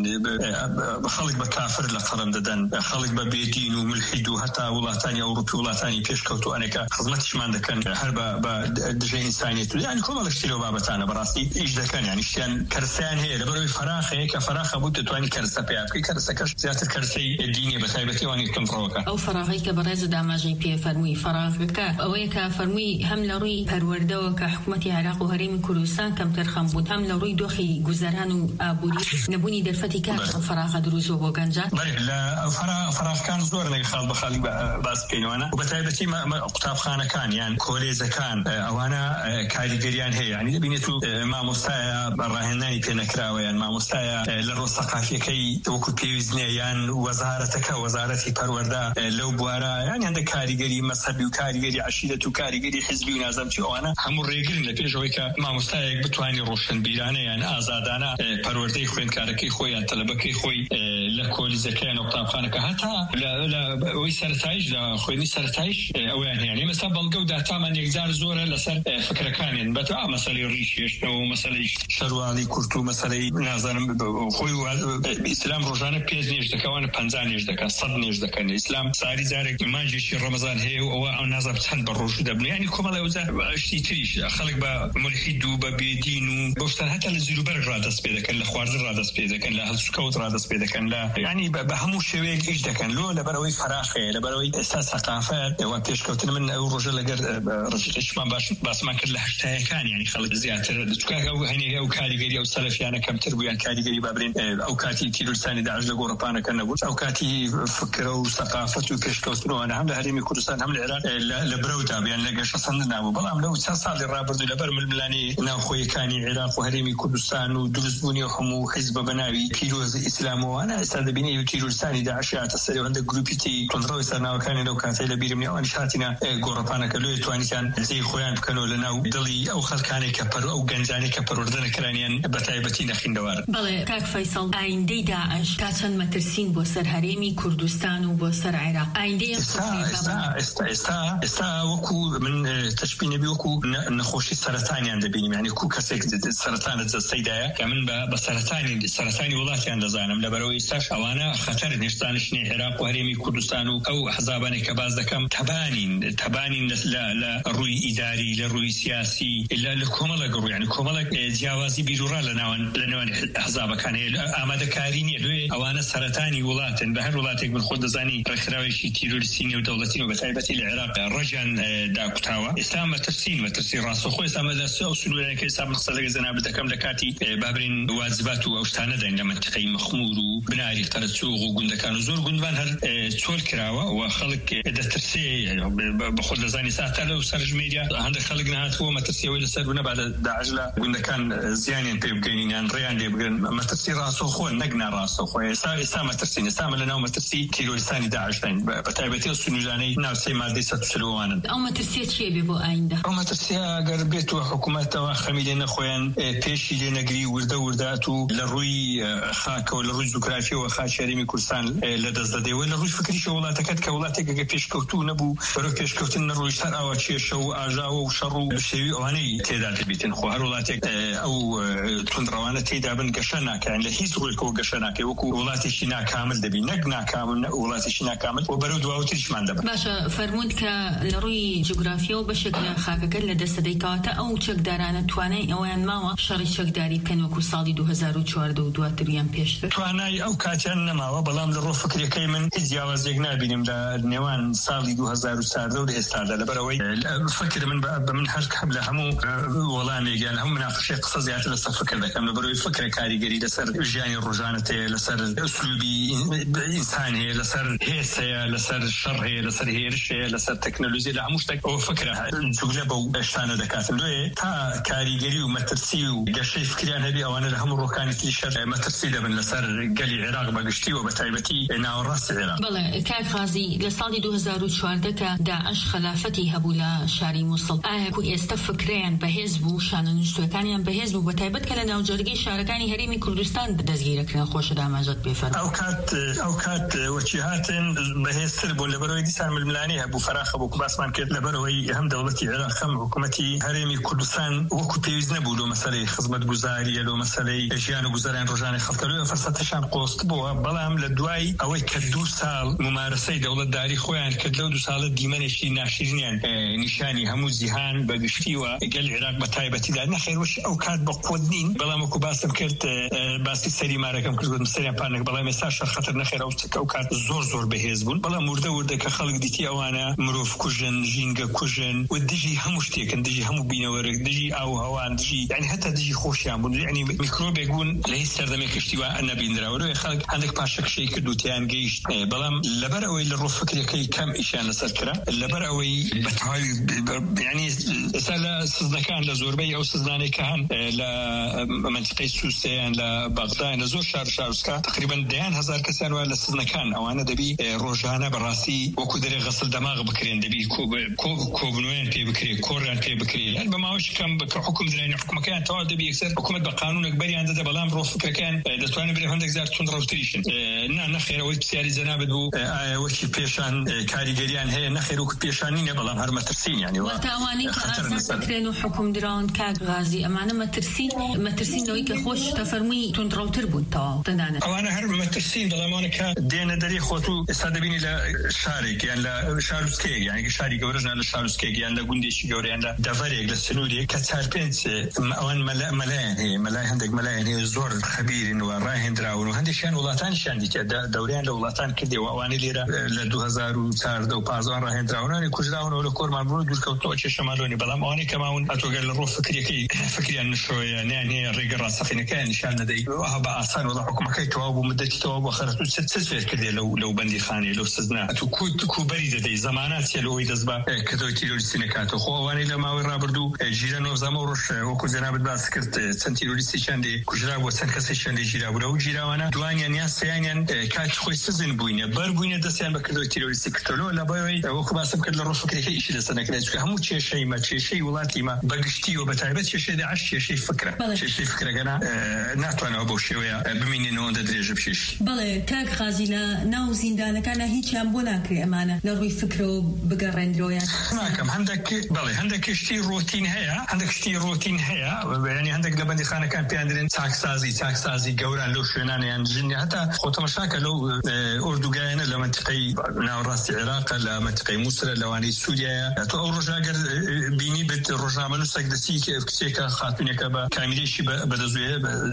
خەڵک بە کافر لە قەڵەم دەدەن، خەڵک بە بێدین و ملحید و هەتا وڵاتانی ئەوروپی وڵاتانی پێشکەوتووانێکە خزمەتیشمان دەکەن هەر بە دژەی ئینسانیەت و یعنی کۆمەڵێک شتی لەو بابەتانە بەڕاستی ئیش دەکەن، یعنی شتیان کەرسیان هەیە لەبەرەوەی فەراخەیە کە فەراخە بوو دەتوانانی کەرسە پێیا بکەی، کەرسەکەش زیاتر کەرسەی دینی بەتایبەتیوانی کۆنتڕۆڵەکە. ئەو فەراغی کە بەڕێز داماژەی پێ فەرمووی فەراغەکە ئەوەیە کە فەرمووی هەم لە ڕووی پەروەردەوە کە حکوومەتی عێراق و هەرێمی کوردستان کەمتر خەم بوون، هەم لە ڕووی دۆخی گوزەران و ئابووری نەبوونی دەرفەتی کار ئەو فەراغە دروستەوە بۆ گەنجان. لە فەراغەکان زۆر لەگە خاڵ بە خاڵی باس بکەینەوەنە و بەتایبەتی قوتابخانەکان یان کۆلێجەکان ئەوانە کاریگەریان هەیە، یعنی دەبینێت و مامۆستایە ڕاهێنانی پێ نەکراوە یان مامۆستایە لە ڕۆ سەقافیەکەی وەکو پێویست نییە یان وەزارەتەکە وەزارەتی پەروەردە لەو بوارە یان هەندێک کاریگەری مەسەبی و کاریگەری عەشیرەت و کاریگەری حیزبی و نازانم چی ئەوانە هەموو ڕێگرن لە پێشەوەی کە مامۆستایەک بتوانێت ڕۆشنبیرانە یان ئازادانە پەروەردەی خوێندکارەکەی خۆی یان تەلەبەکەی خۆی لە کۆلیزەکە یان قوتابخانەکە هەتا لە ئەوەی سەرەتاییش لە خوێنی سەرەتاییش ئەویان هەیە. مەستا بەڵگە و داتامان یەکجار زۆرە لەسەر فکرەکانیان بەتە مەسەلەی ڕیشێشتنەوە و مەسەلەی شەرواڵی کورت و مەسەلەی نازانم خۆی ئیسلام ڕۆژانە پێنج نێژ دەکەوانە پەنجا نێژ دەکەن سەد نێژ دەکەن. ئیسلام ساری جارێک مانجێکی ڕەمەزان هەیە و ئەوە ئەو نازانم چەند بە ڕۆژوو دەبن، یعنی کۆمەڵی ئەوجار شتی تریش خەڵک بە ملحید و بە بێدین و بۆشتان هەتا لە زیروبەرگ ڕادەست پێ دەکەن، لە خواردن ڕادەست پێ دەکەن، لە هەڵسوکەوت ڕادەست پێ دەکەن، لە يعني بهمو شوية إيش دكان لو لبروي فراخة لبروي أساس ثقافات وبيش كوتن من أو رجل لجر رجل إيش ما باش بس ما كل حشتها كان يعني خلق زيادة تكاه أو هني أو كاريجري أو سلف يعني كم تربية كاريجري بابرين أو كاتي تيرو لساني دعج لجورا بانا كنا نقول أو كاتي فكرة وثقافة وبيش كوتنو أنا هم لهريمي كردستان هم العراق لبرودا بيان لقى شصنا وبلام لو تصل الرابط لبر من الملاني ناخوي كاني عراق وهريمي كردستان ودرزبوني وحمو حزب بناوي كيلوز إسلام وأنا استاذ بني كيلو لساني داعش تسري عند جروبي تي كنترول سنة وكان لو كان تيلا بيرمي أو نشاتنا جوربانا كلو تواني كان زي خوان كانوا لنا ودلي أو خل كان كبر أو جنزاني كبر وردنا كرانيان بتاعبتنا خندوار. بله كاك فيصل عندي داعش كاتن مترسين بوسر هريمي كردستان وبوسر عراق عندي استا استا استا استا استا وكو من تشبيه نبي وكو نخوش السرطاني عند بيني يعني كو كسيك السرطان السيدايا كمان بسرطاني السرطاني والله كان لزانم لبروي استاش أوانا خطر نشتانش العراق وهريمي كردستان أو أحزابنا كباز كم تبانين تبانين لا لا روي إداري لروي سياسي إلا لكملا جرو يعني كملا جوازي بيجورا لنوان لنوان أحزاب كان أماذا كاريني لوي أوانا سرطاني ولاتن بهر ولاتك من خود زاني رخراوي شيء تيرورسيني ودولتين وبتعبتي العراق رجعن داكتاوا إسلام ترسين وترسين راسه خو إسلام لا سو سلوا لك إسلام مخصص جزنا بدكم لكاتي بابرين واجباته أو استندين لما تقي مخمور وبناري اختارت سوق وقلنا كانوا زور قلنا هل سول كراوة وخلق إذا ترسي بخود زاني ساعة لو سرج ميديا عندك خلقنا هات هو ما ترسي ولا سرنا بعد دعجلة قلنا كان زيانين بيبقين يعني ريان بيبقين ما ترسي راسه خو نجنا راسه خو إسا إسا ما ترسي إسا لنا وما ترسي كيلو لساني داعشين بتعبتي السنجاني نفسي ما دي ستسلوانا أو ما ترسي شيء بيبو عنده أو ما ترسي قربت وحكومات وخميلنا خوان بيشي لنا قري وردا ورداتو لروي خاك ولا روي زكرافي وخاش هريمي كردستان لدزدادي ولا روي فكري شغلاتك كولاتك بيش كوتو نبو برو بيش كوتن روي شر أو شيء شو أجاو وشرو شيء واني تدار بيتن خو هرولاتك أو تندروانة تدابن قشناك يعني لهيز روي كو قشناك وكو ولاتي شنا كامل دبي نجنا كامل ولاتي شنا كامل وبرود واوتريش مان دبا باشا فرمود كلروي جغرافيا وبشكل خاكك لدزدادي كاتا أو شك دارانة تواني أوان ماوا شري شك داري كان وكو صالي دو هزار وچوارده و دواتريان بيشتر تواناي أو كاتن ماوا بلام للرو فكري كيمن إجياواز يقنا بينم لنيوان صالي دو هزار وسارده ولإستاده لبروي فكر من من هرك حبله همو والله يعني هم مناقشة قصة زيادة لسه فكر ذاك من لبروي فكر كاريجري لسر جاني الرجانة لسر أسلوبي إنساني لسر هيسة لسر شر هي لسر هيرش لسر تكنولوجيا لا مشتك أو فكرة جوجبه وشتانه دكاتن لوي تا كاريجري ومترسي وقشي فكريان هبي أو أنا لهم روكاني تليشر مترسي ده من لسر قلي عراق بقشتي وبتعبتي ناو راس العراق. بله كاك غازي لسالي دو هزار وچوارده كا داعش خلافتي هبولا شاري موصل آه كو يستفكرين بهزبو شان نشتوكانيان بهزبو بتعبت كلا ناو جرقي شاركاني هريمي كردستان دزگيره كرن خوش داماجات بيفر. أوكات أوكات وجهاتن بهزتر بول لبروي ديسان من الملاني هبو فراخ أبو كباسمان كده لبروي هم دولتي العراق هم حكومتي هريمي كردستان وكو بيوز نبولو مسألة خدمة جزارية لو مسألة جيان جزارين رجاني خلقلو فرصتشان قوست بوا بلام لدواي أوي كدو سال ممارسة دولة داري خوان كدلو دو سال ديمانشي ناشرين نشاني همو زيهان بقشتي وقال العراق بتايبتي دارنا خير وش أوكات بقودنين بلام وكو باسم كرت باسي سري ماركم كرت مسريان بانك بلام يساشر خطر نخير أوكات زور زور بهزبون بلام مرده ورده كخلق ديتي أوانا مروف كوجن جينجا كوجن ودجي هموشتيك دجي همو بينورك دجي أو هوان دجي يعني حتى دجي خوش يعني ميكروب يقول ليس سردمي كشتوا أنا بيندرا ولو خلق عندك باشك شيء كدوتيان جيش بلام لبرأوي للرفق كي كم إشان لسكرة لبرأوي بتهاي يعني سلا سزنا كان لزوربي أو سزناني كان لمنطقة سوسيان لبغداد لزور شهر شارسكا تقريبا دهان هزار كسان ولا سزنا كان أو أنا دبي روجانا براسي وكدري غسل دماغ بكرين دبي كوب كوب كوبنوين في بكري كوران في بكري يعني بماوش كم بحكم زين حكم كان تعال دبي يكسر حكومة بقانون كبير عند بلام رفق كان دستواني بري هندك زار تون روتريشن نا نخير أو بسياري زنابد بو وشي بيشان كاريجريان هي نخير وك بيشانين بلام هر مترسين يعني وتواني كأساس كرينو حكم دران كاك غازي أمانة مترسين مترسين لو يك خوش تفرمي تون روتر بون تا تندانا أو أنا هر مترسين بلام أنا كا دينا دري خوتو استدبيني لا شارك يعني لا شارسكي يعني شاري جورجنا لا شارسكي يعني لا جندي شجوري يعني دفاري لا سنودي كتاربينس أوان ملا ملاين هي ملاين عندك ملاين هي زور خبير إنه راهن دراون وهندي بەڵگەکان وڵاتانیشان دیکە دەوریان لە وڵاتان کردێەوە ئەوانەی لێرە لە دوو هەزار و چواردە و پانزدە ڕاهێنراونانی کوژراونەوە لە کۆرمان بڕۆ دوورکەوتنەوە کێشەمالۆنی بەڵام ئەوانەی کەماون ئەتۆگەر لە ڕۆ فکرەکەی فکریان نشۆیە نیان ڕێگە ڕاستەقینەکەیان نیشان نەدەی ئەوها بە ئاسان وڵا حکومەکەی تەواو بوو مدەتی تەواو بۆ خەرەت و چ فێر کردێ لەو لەو بەندیخانەیە لەو سزنا ئەتو کوبەری دەدەی زەماناتیە لەوەی دەست بە کردەوەی تیرۆریستی نەکاتەوە خۆ ئەوانەی لە ماوەی ڕابردوو ژیرە نۆڤزەمە ڕۆژ وەکو جەنابەت باس کرد چەند تیرۆریستیشان دێ کوژرا بۆ چەند کەسێکیان لێ ژیرا بوو لەو ژیراوانە دوانیان یان سەیانیان کاتی خۆی سزن بووینە بەر بووینە دەستیان بە کردەوەی تیرۆریستی کردەوە لە بەوەی وەکو باسم کرد لە ڕۆ فکرەکەی ئیشی لەسەر نەکرێت چونکە هەموو کێشەی مە کێشەی وڵاتی مە بەگشتی و بەتایبەت کێشەی داعش کێشەی فکرە کێشەی فکرەکەنا ناتوانەوە بەو شێوەیە بمینێنەوە درێژە بپێشی. بەڵێ کاک غازی لە ناو زیندانەکانە هیچیان بۆ ناکرێ ئەمانە لە ڕووی فکرەوە بگەڕێنرۆیان ناکەم هەندێک بەڵێ هەندێک کشتی ڕۆتین هەیە هەندێک کشتی ڕۆتین هەیە ینی هەندێک لە بەندیخانەکان پێیان دەرێن چاکسازی چاکسازی گەوران لەو شوێنانیان ژنی هەتا خۆتەمەشاکە لەو ئۆردوگایانە لە منتقەی ناوڕاستی عێراق لە منتقەی مووسڵە لەوانەی سووریایە تۆ ئەو ڕۆژاگەر بینی بێت ڕۆژنامە نووسێک دەچی کچێکە خاتونێکە بە کامیرێکی بەدەزوێ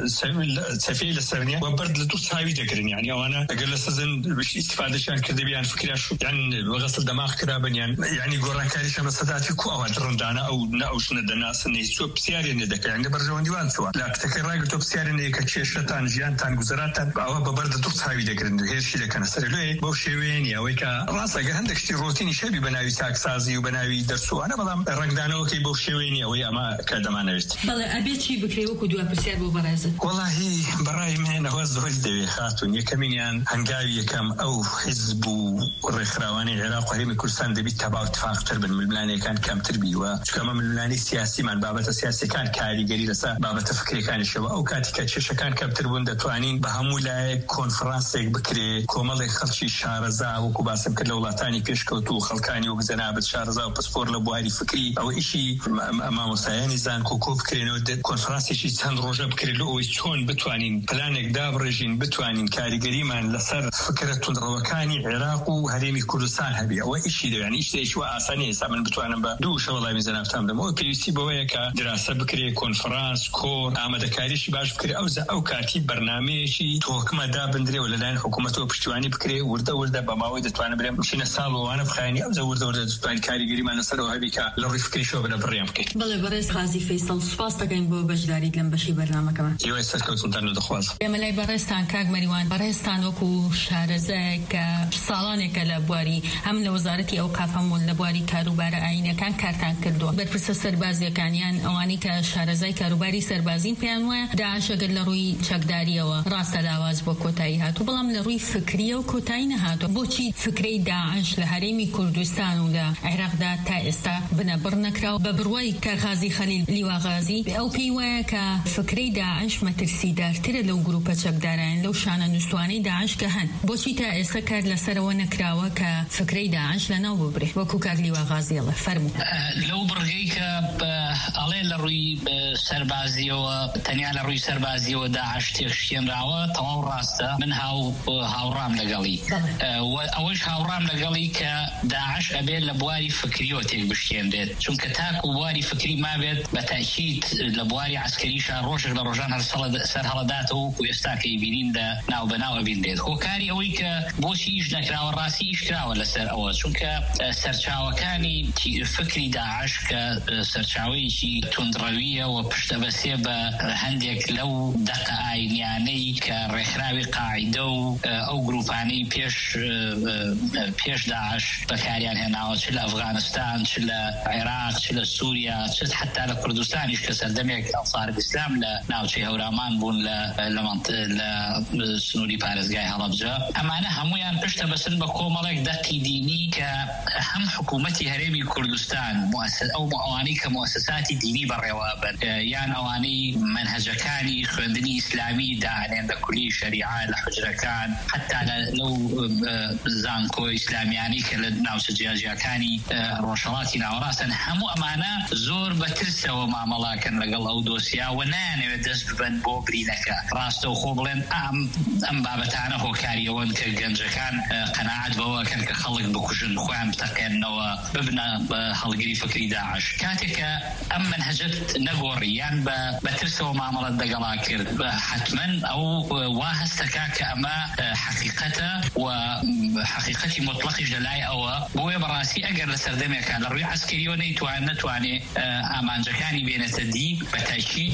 سەفێی لە سەرنیە و بەرد لە دوو چاوی دەگرن یعنی ئەوانە ئەگەر لە سەزن ئیستیفادەشیان کردبیان فکریان یان بەغەسڵ دەماغ کرابنیان یعنی گۆڕانکاریشان بە سەداتی کو ئەوە ڕندانە ئەو نەئەوشنە دەناسن نەیچۆ پرسیاریان لێ دەکەیان لە بەرژەوەندیوان چوە لە کتەکەی ڕاگرتۆ پرسیاریان لێ کە کێشەتان ژیانتان گوزەراتان ئەوە بە بەرد دوو چاوی دەگرن هێرشی دەکەنە سەر لێ بەو شێوەیە ئەوەی کە ڕاست ئەگەر هەندێک شتی ڕۆتینی شەبی بە ناوی چاکسازی و بە ناوی دەرسوانە بەڵام ڕنگدانەوەکەی بەو شێوەیە ئەوەی ئەمە کە دەمانەوێت. بەڵێ ئەبێ چی بکرێ وەکو دوای پرسیار بۆ بەڕێزت؟ وەڵاهی بەڕای من ئەوە زۆری دەوێ خاتون یەکەمینیان هەنگاوی یەکەم ئەو حیزب و ڕێکخراوانی عێراق و هەرێمی کوردستان دەبێت تەواو اتفاقتر بن ململانیەکان کەمتر بیوە چونکە ئەمە ململانی سیاسیمان بابەتە سیاسیەکان کاریگەری لەسەر بابەتە فکرەکانیشەوە ئەو کاتی کە کێشەکان کەمتر بوون دەتوانین بە هەموو لایەک کۆنفرانسێک بکرێ کۆمەڵێک خەڵکی شارەزا وەکو باسم کرد لە وڵاتانی پێشکەوت و خەڵکانی وەک جەنابەت شارەزا و پسپۆر لە بواری فکری ئەو ئیشی مامۆستایانی زانکۆ بکرێنەوە کۆنفرانسێکی چەند ڕۆژە بکرێت لە ئەوەی چۆن بتوانین پلانێک دابڕێژین بتوانین کاریگەریمان لەسەر فکرە تونڕەوەکانی عێراق و هەرێمی کوردستان هەبێ ئەوە ئیشی دەوێت ئیشتێکی وە ئاسانی هێستا من بتوانم بە دوو شە وەڵامی زەنابتان بدەم ئەوە پێویستی بەوەیە کە دراسە بکرێ کۆنفرانس کۆر ئامادەکاریشی باش بکرێ ئەو ئەو کاتی بەرنامەیەکی تۆکمە دابدرێەوە لەلایەن حکوومەتەوە پشتیوانی بکرێ وردە وردە بە ماوەی دەتوانە برێم چینە ساڵ وانە بخایانی ئەو وردە وردە دەتوانین کاریگەریمان لەسەرەوە هەبی کە لە ڕووی فکریشەوە بنە بڕیان بکەین. بەڵێ بەڕێز غازی فەیسەڵ سوپاس دەکەین بۆ بەشداریت لەم بەشی بەرنامەکەمان. هیوای سەرکەوتنتان دەخوازم. ئێمە لای بەڕێزتان کاک مەریوان بەڕێزتان وەکو شارەزایەک کە ساڵانێکە لە بواری هەم لە وەزارەتی ئەوقاف هەم لە بواری کاروبارە ئاینەکان کارتان کردووە بەرپرسە سەربازیەکانیان ئەوانەی کە شارەزای کاروباری سەربازین پێیان وایە داعش ئەگەر لە ڕووی چەکداریەوە ڕاستە لاواز بۆ کۆتایی هاتوو بەڵام لە ڕووی فکریە و کۆتایی نەهاتوو. بۆچی فکرەی داعش لە هەرێمی کوردستان و لە عێراقدا تا ئێستا بنەبڕ نەکراوە بە بڕوای کاک غازی خەلیل لیوا غازی ئەو پێی وایە کە فکرەی داعش مەترسیدارترە لەو گروپە چەکداران لەو شانە نووسوانەی داعش کە هەن بۆچی تا ئێستا کار لەسەرەوە نەکراوە کە فکرەی داعش لەناو ببرێ وەکو کاک لیوا غازی ئەڵێ فەرموو. لەو بڕگەی کە ئەڵێ لە ڕووی سەربازیەوە تەنیا لە ڕووی سەربازیەوە داعش تێکشکێنراوە تەواو ڕاستە من هاو هاوڕام لەگەڵی ئەوەش هاوڕام لەگەڵی کە داعش ئەبێت لە بواری فکریەوە تێک بشکێنرێت چونکە تاکو بواری فکری مابێت بە تاکید لە بواری عسکەریشە ڕۆژێک لە ڕۆژان سەر هەڵەداتەوە و ئێستا کە ئیبینین لە ناوبەناو ئەبینرێت هۆکاری ئەوەی کە بۆچی ئیش نەکراوە ڕاستی ئیش کراوە لەسەر ئەوە چونکە سەرچاوەکانی فکری داعش کە سەرچاوەیەکی توندڕەویە و پشتەبەسێ بە هەندێک لەو دەقە ئاینیانەی کە ڕێکخراوی قاعیدە و ئەو گروپانەی پێش پێش داعش بەکاریان هێناوە چ لە ئەفغانستان چ لە عێراق چ لە سووریا چ حتا لە کوردستانیش کە سەردەمێک ئەنسار ئیسلام لە ناوچەی هەورامان بوون لە سنووری پارێزگای هەڵەبجە ئەمانە هەمویان پشتە بەسن بە کۆمەڵێک دەقی دینی کە هەم حکوومەتی هەرێمی کوردستان ئەو ئەوانەی کە مؤسساتی دینی بەڕێوە بن یان ئەوانەی منهەجەکانی خوێندنی ئیسلامی دانێن لە کولی شەریعە لە حوجرەکان حتا لەو زانکۆ ئیسلامیانی کە لە ناوچە جیاجیەکانی ڕۆژهەڵاتی ناوەڕاستن هەموو ئەمانە زۆر بەترسەوە مامەڵاکەن لەگەڵ ئەو دۆسیا و نایانەوێت دەست ببەن بۆ برینەکە ڕاستە و خۆ بڵێن ئەم بابەتانە هۆکاریەوەن کە گەنجەکان قەناعەت بەوەکەن کە خەڵک بکوژن خۆیان بتەقێننەوە ببنە بە هەڵگری فکری داعش کاتێککە ئەم منهەجت نەگۆڕی یان بە ترسەوە مامەڵەت دەگەڵا کرد حتمەن ئەو وا هەستەکە کە ئەمە حقیقەتە و حقیقەتی مطلقیش لەلای ئەوە بۆیە بەڕاستی ئەگەر لە سەردەمێکە لە ڕووی عسکەریەوە نەیتوان نەتوانێت ئامانجەکانی بێنێتە دی بە تاکید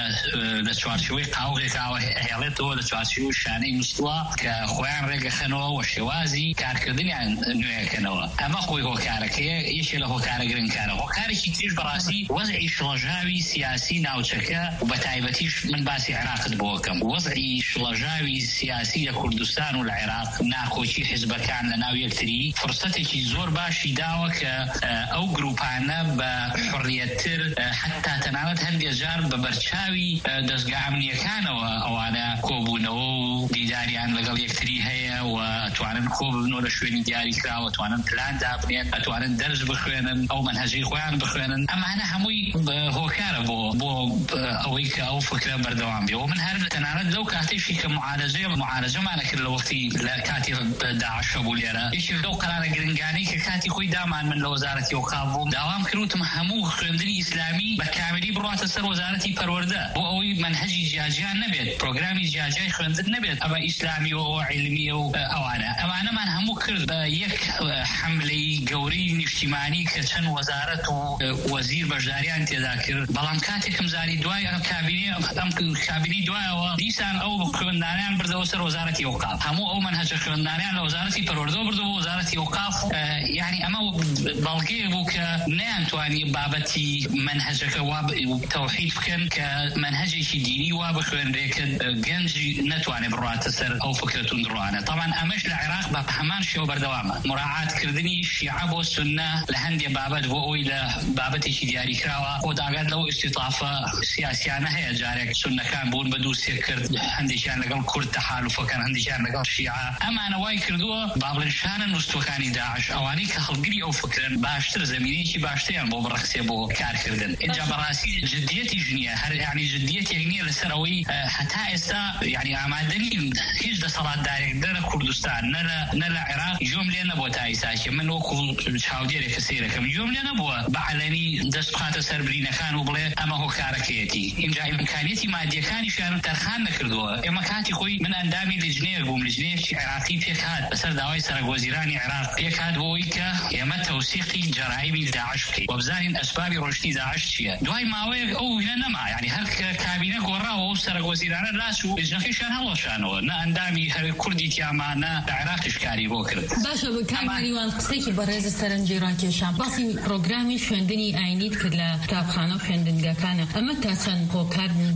لە چوارچوەی قاوغێکاوە هێڵێتەوە لە چوارچوەی شانەی مستوە کە خۆیان ڕێگەخەنەوە و شێوازی کارکردنیان نوێەکەنەوە ئەمە خۆی هۆکارەکەیە یەکێ لە هۆکارە گرنگکارە هۆکارێکی تریش بەڕاستی وەزعی شڵەژاوی سیاسی ناوچەکە و بە تایبەتیش من باسی عێراقت بۆکەم وەزعی شڵەژاوی سیاسی لە کوردستان و لە عێراق ناکۆچی حیزبەکان لە ناو یەکتری فرسەتێکی زۆر باشی داوە کە ئەو گروپانە بە حڕیەتتر حتا تەنانەت هەندێک جار بە بەرچاوی دەستگا ئەمنیەکانەوە ئەوانە کۆبوونەوە و دیداریان لەگەڵ یەکتری هەیە و ئەتوانن کۆ ببنەوە لە شوێنی دیاریکراوە ئەتوانن پلان دابنێن ئەتوانن دەرس بخوێنن ئەو منهەجەی خۆیان بخوێنن ئەمانە هەمووی هۆکارە بۆ بۆ ئەوەی کە ئەو فکرە بەردەوام بێ و من هەر تەنانەت لەو کاتێشی کە معالەجەی معالەجەمانە کرد لە وەختی لە کاتی داعش بوو لێرە یەکێک لەو قەرارە گرنگانەی کە کاتی خۆی دامان من لە وەزارەتی ئەوقاف بووم داوام کردوتم هەموو خوێندنی ئیسلامی بە کاملی بڕاتە سەر وەزارەتی پەروەردە بۆ ئەوەی منهەجی جیاجیان نەبێت پرۆگرامی جیاجای خوێندن نەبێت ئەمە ئیسلامی و عیلمیە و ئەوانە ئەمانەمان هەموو کرد بە یەک حملەی گەورەی نیشتیمانی کە چەند وەزارەت و وەزیر بەشداریان تێدا کرد بەڵام کاتێکم زاری دوای ئەم کابینێ ئەم کابینی دوایەوە دیسان ئەو خوێندانیان بردەوە سەر وەزارەتی ئەوقاف هەموو ئەو منهەجە خوێندانیان لە وەزارەتی پەروەردە بردەوە وەزارەتی ئەوقاف یعنی ئەمە بەڵگەیە بوو کە نەیانتوانی بابەتی منهەجەکە وا تەوحید بکەن کە منهەجێکی دینی وا بخوێنرێ کە گەنجی نەتوانێت بڕاتە سەر ئەو فکرەتون دڕوانە طبعا ئەمەش لە عێراق بە هەمان شێوە بەردەوامە مراعاتکردنی شیعە بۆ سونە لە هەندێک بابەت بۆ ئەوی لە بابەتێکی دیاریکراوە بۆ داگات لەو ئیستیطافە سیاسیانە هەیە جارێک سونەکان بوون بە دوو سێ کرد هەندێکیان لەگەڵ کورد تەحالوفەکان هەندێکیان لەگەڵ شیعە ئەمانە وای کردووە با بڵێن شانە نووسەکانی داعش ئەوانەی کە هەڵگری ئەو فکرن باشتر زمینەیەکی باشتریان بۆ بڕەخسێ بۆ کارکردن اینجا بەڕاستی جدیەتی ژنیە هەر یعنی جدیەتێک نییە لەسەر ئەوەی هەتا ئێستا یعنی ئامادەنی هیچ دەسەڵاتدارێک دەرە کوردستان نە لە عێراق جۆم لێ نەبووە تا ئێستاکە من وەکو چاودێرێکە سیرەکەم جۆم لێ نەبووە بە عەلەنی دەست بخاتە سەر برینەکان و بڵێ ئەمە هۆکارەکەیەتی اینجا ئیمکانیەتی مادیەکانیشیان تەرخان نەکردووە ئێمە کاتی خۆی من ئەندامی لیژنەیەک بووم لیژنەیەکی عێراقی پێک هات بەسەر داوای سەرۆکوەزیرانی عێراق پێک هات بۆەوەی کە ئێمە تەوسیقی جەرایمی داعش بکەین و بزانین ئەسبابی ڕۆشتی داعش چییە دوای ماوەیەک ئەو هێ نەما یعنی هەر کابینە گۆڕاوە و سەرۆکوەزیرانە لاس و لیژنەکەیشیان هەڵەشانەوە نە ئەندامی هەر کوردی تیامانە لە عێراقیش کاری بۆ کرد باشە کاماریوان قسەیەکی بەڕێزە سەرنجی ڕاکێشان باسی پرۆگرامی خوێندنی ئاینیت کرد لە قوتابخانە و خوێندنگەکانە ئەمە تا چەند هۆکار بوون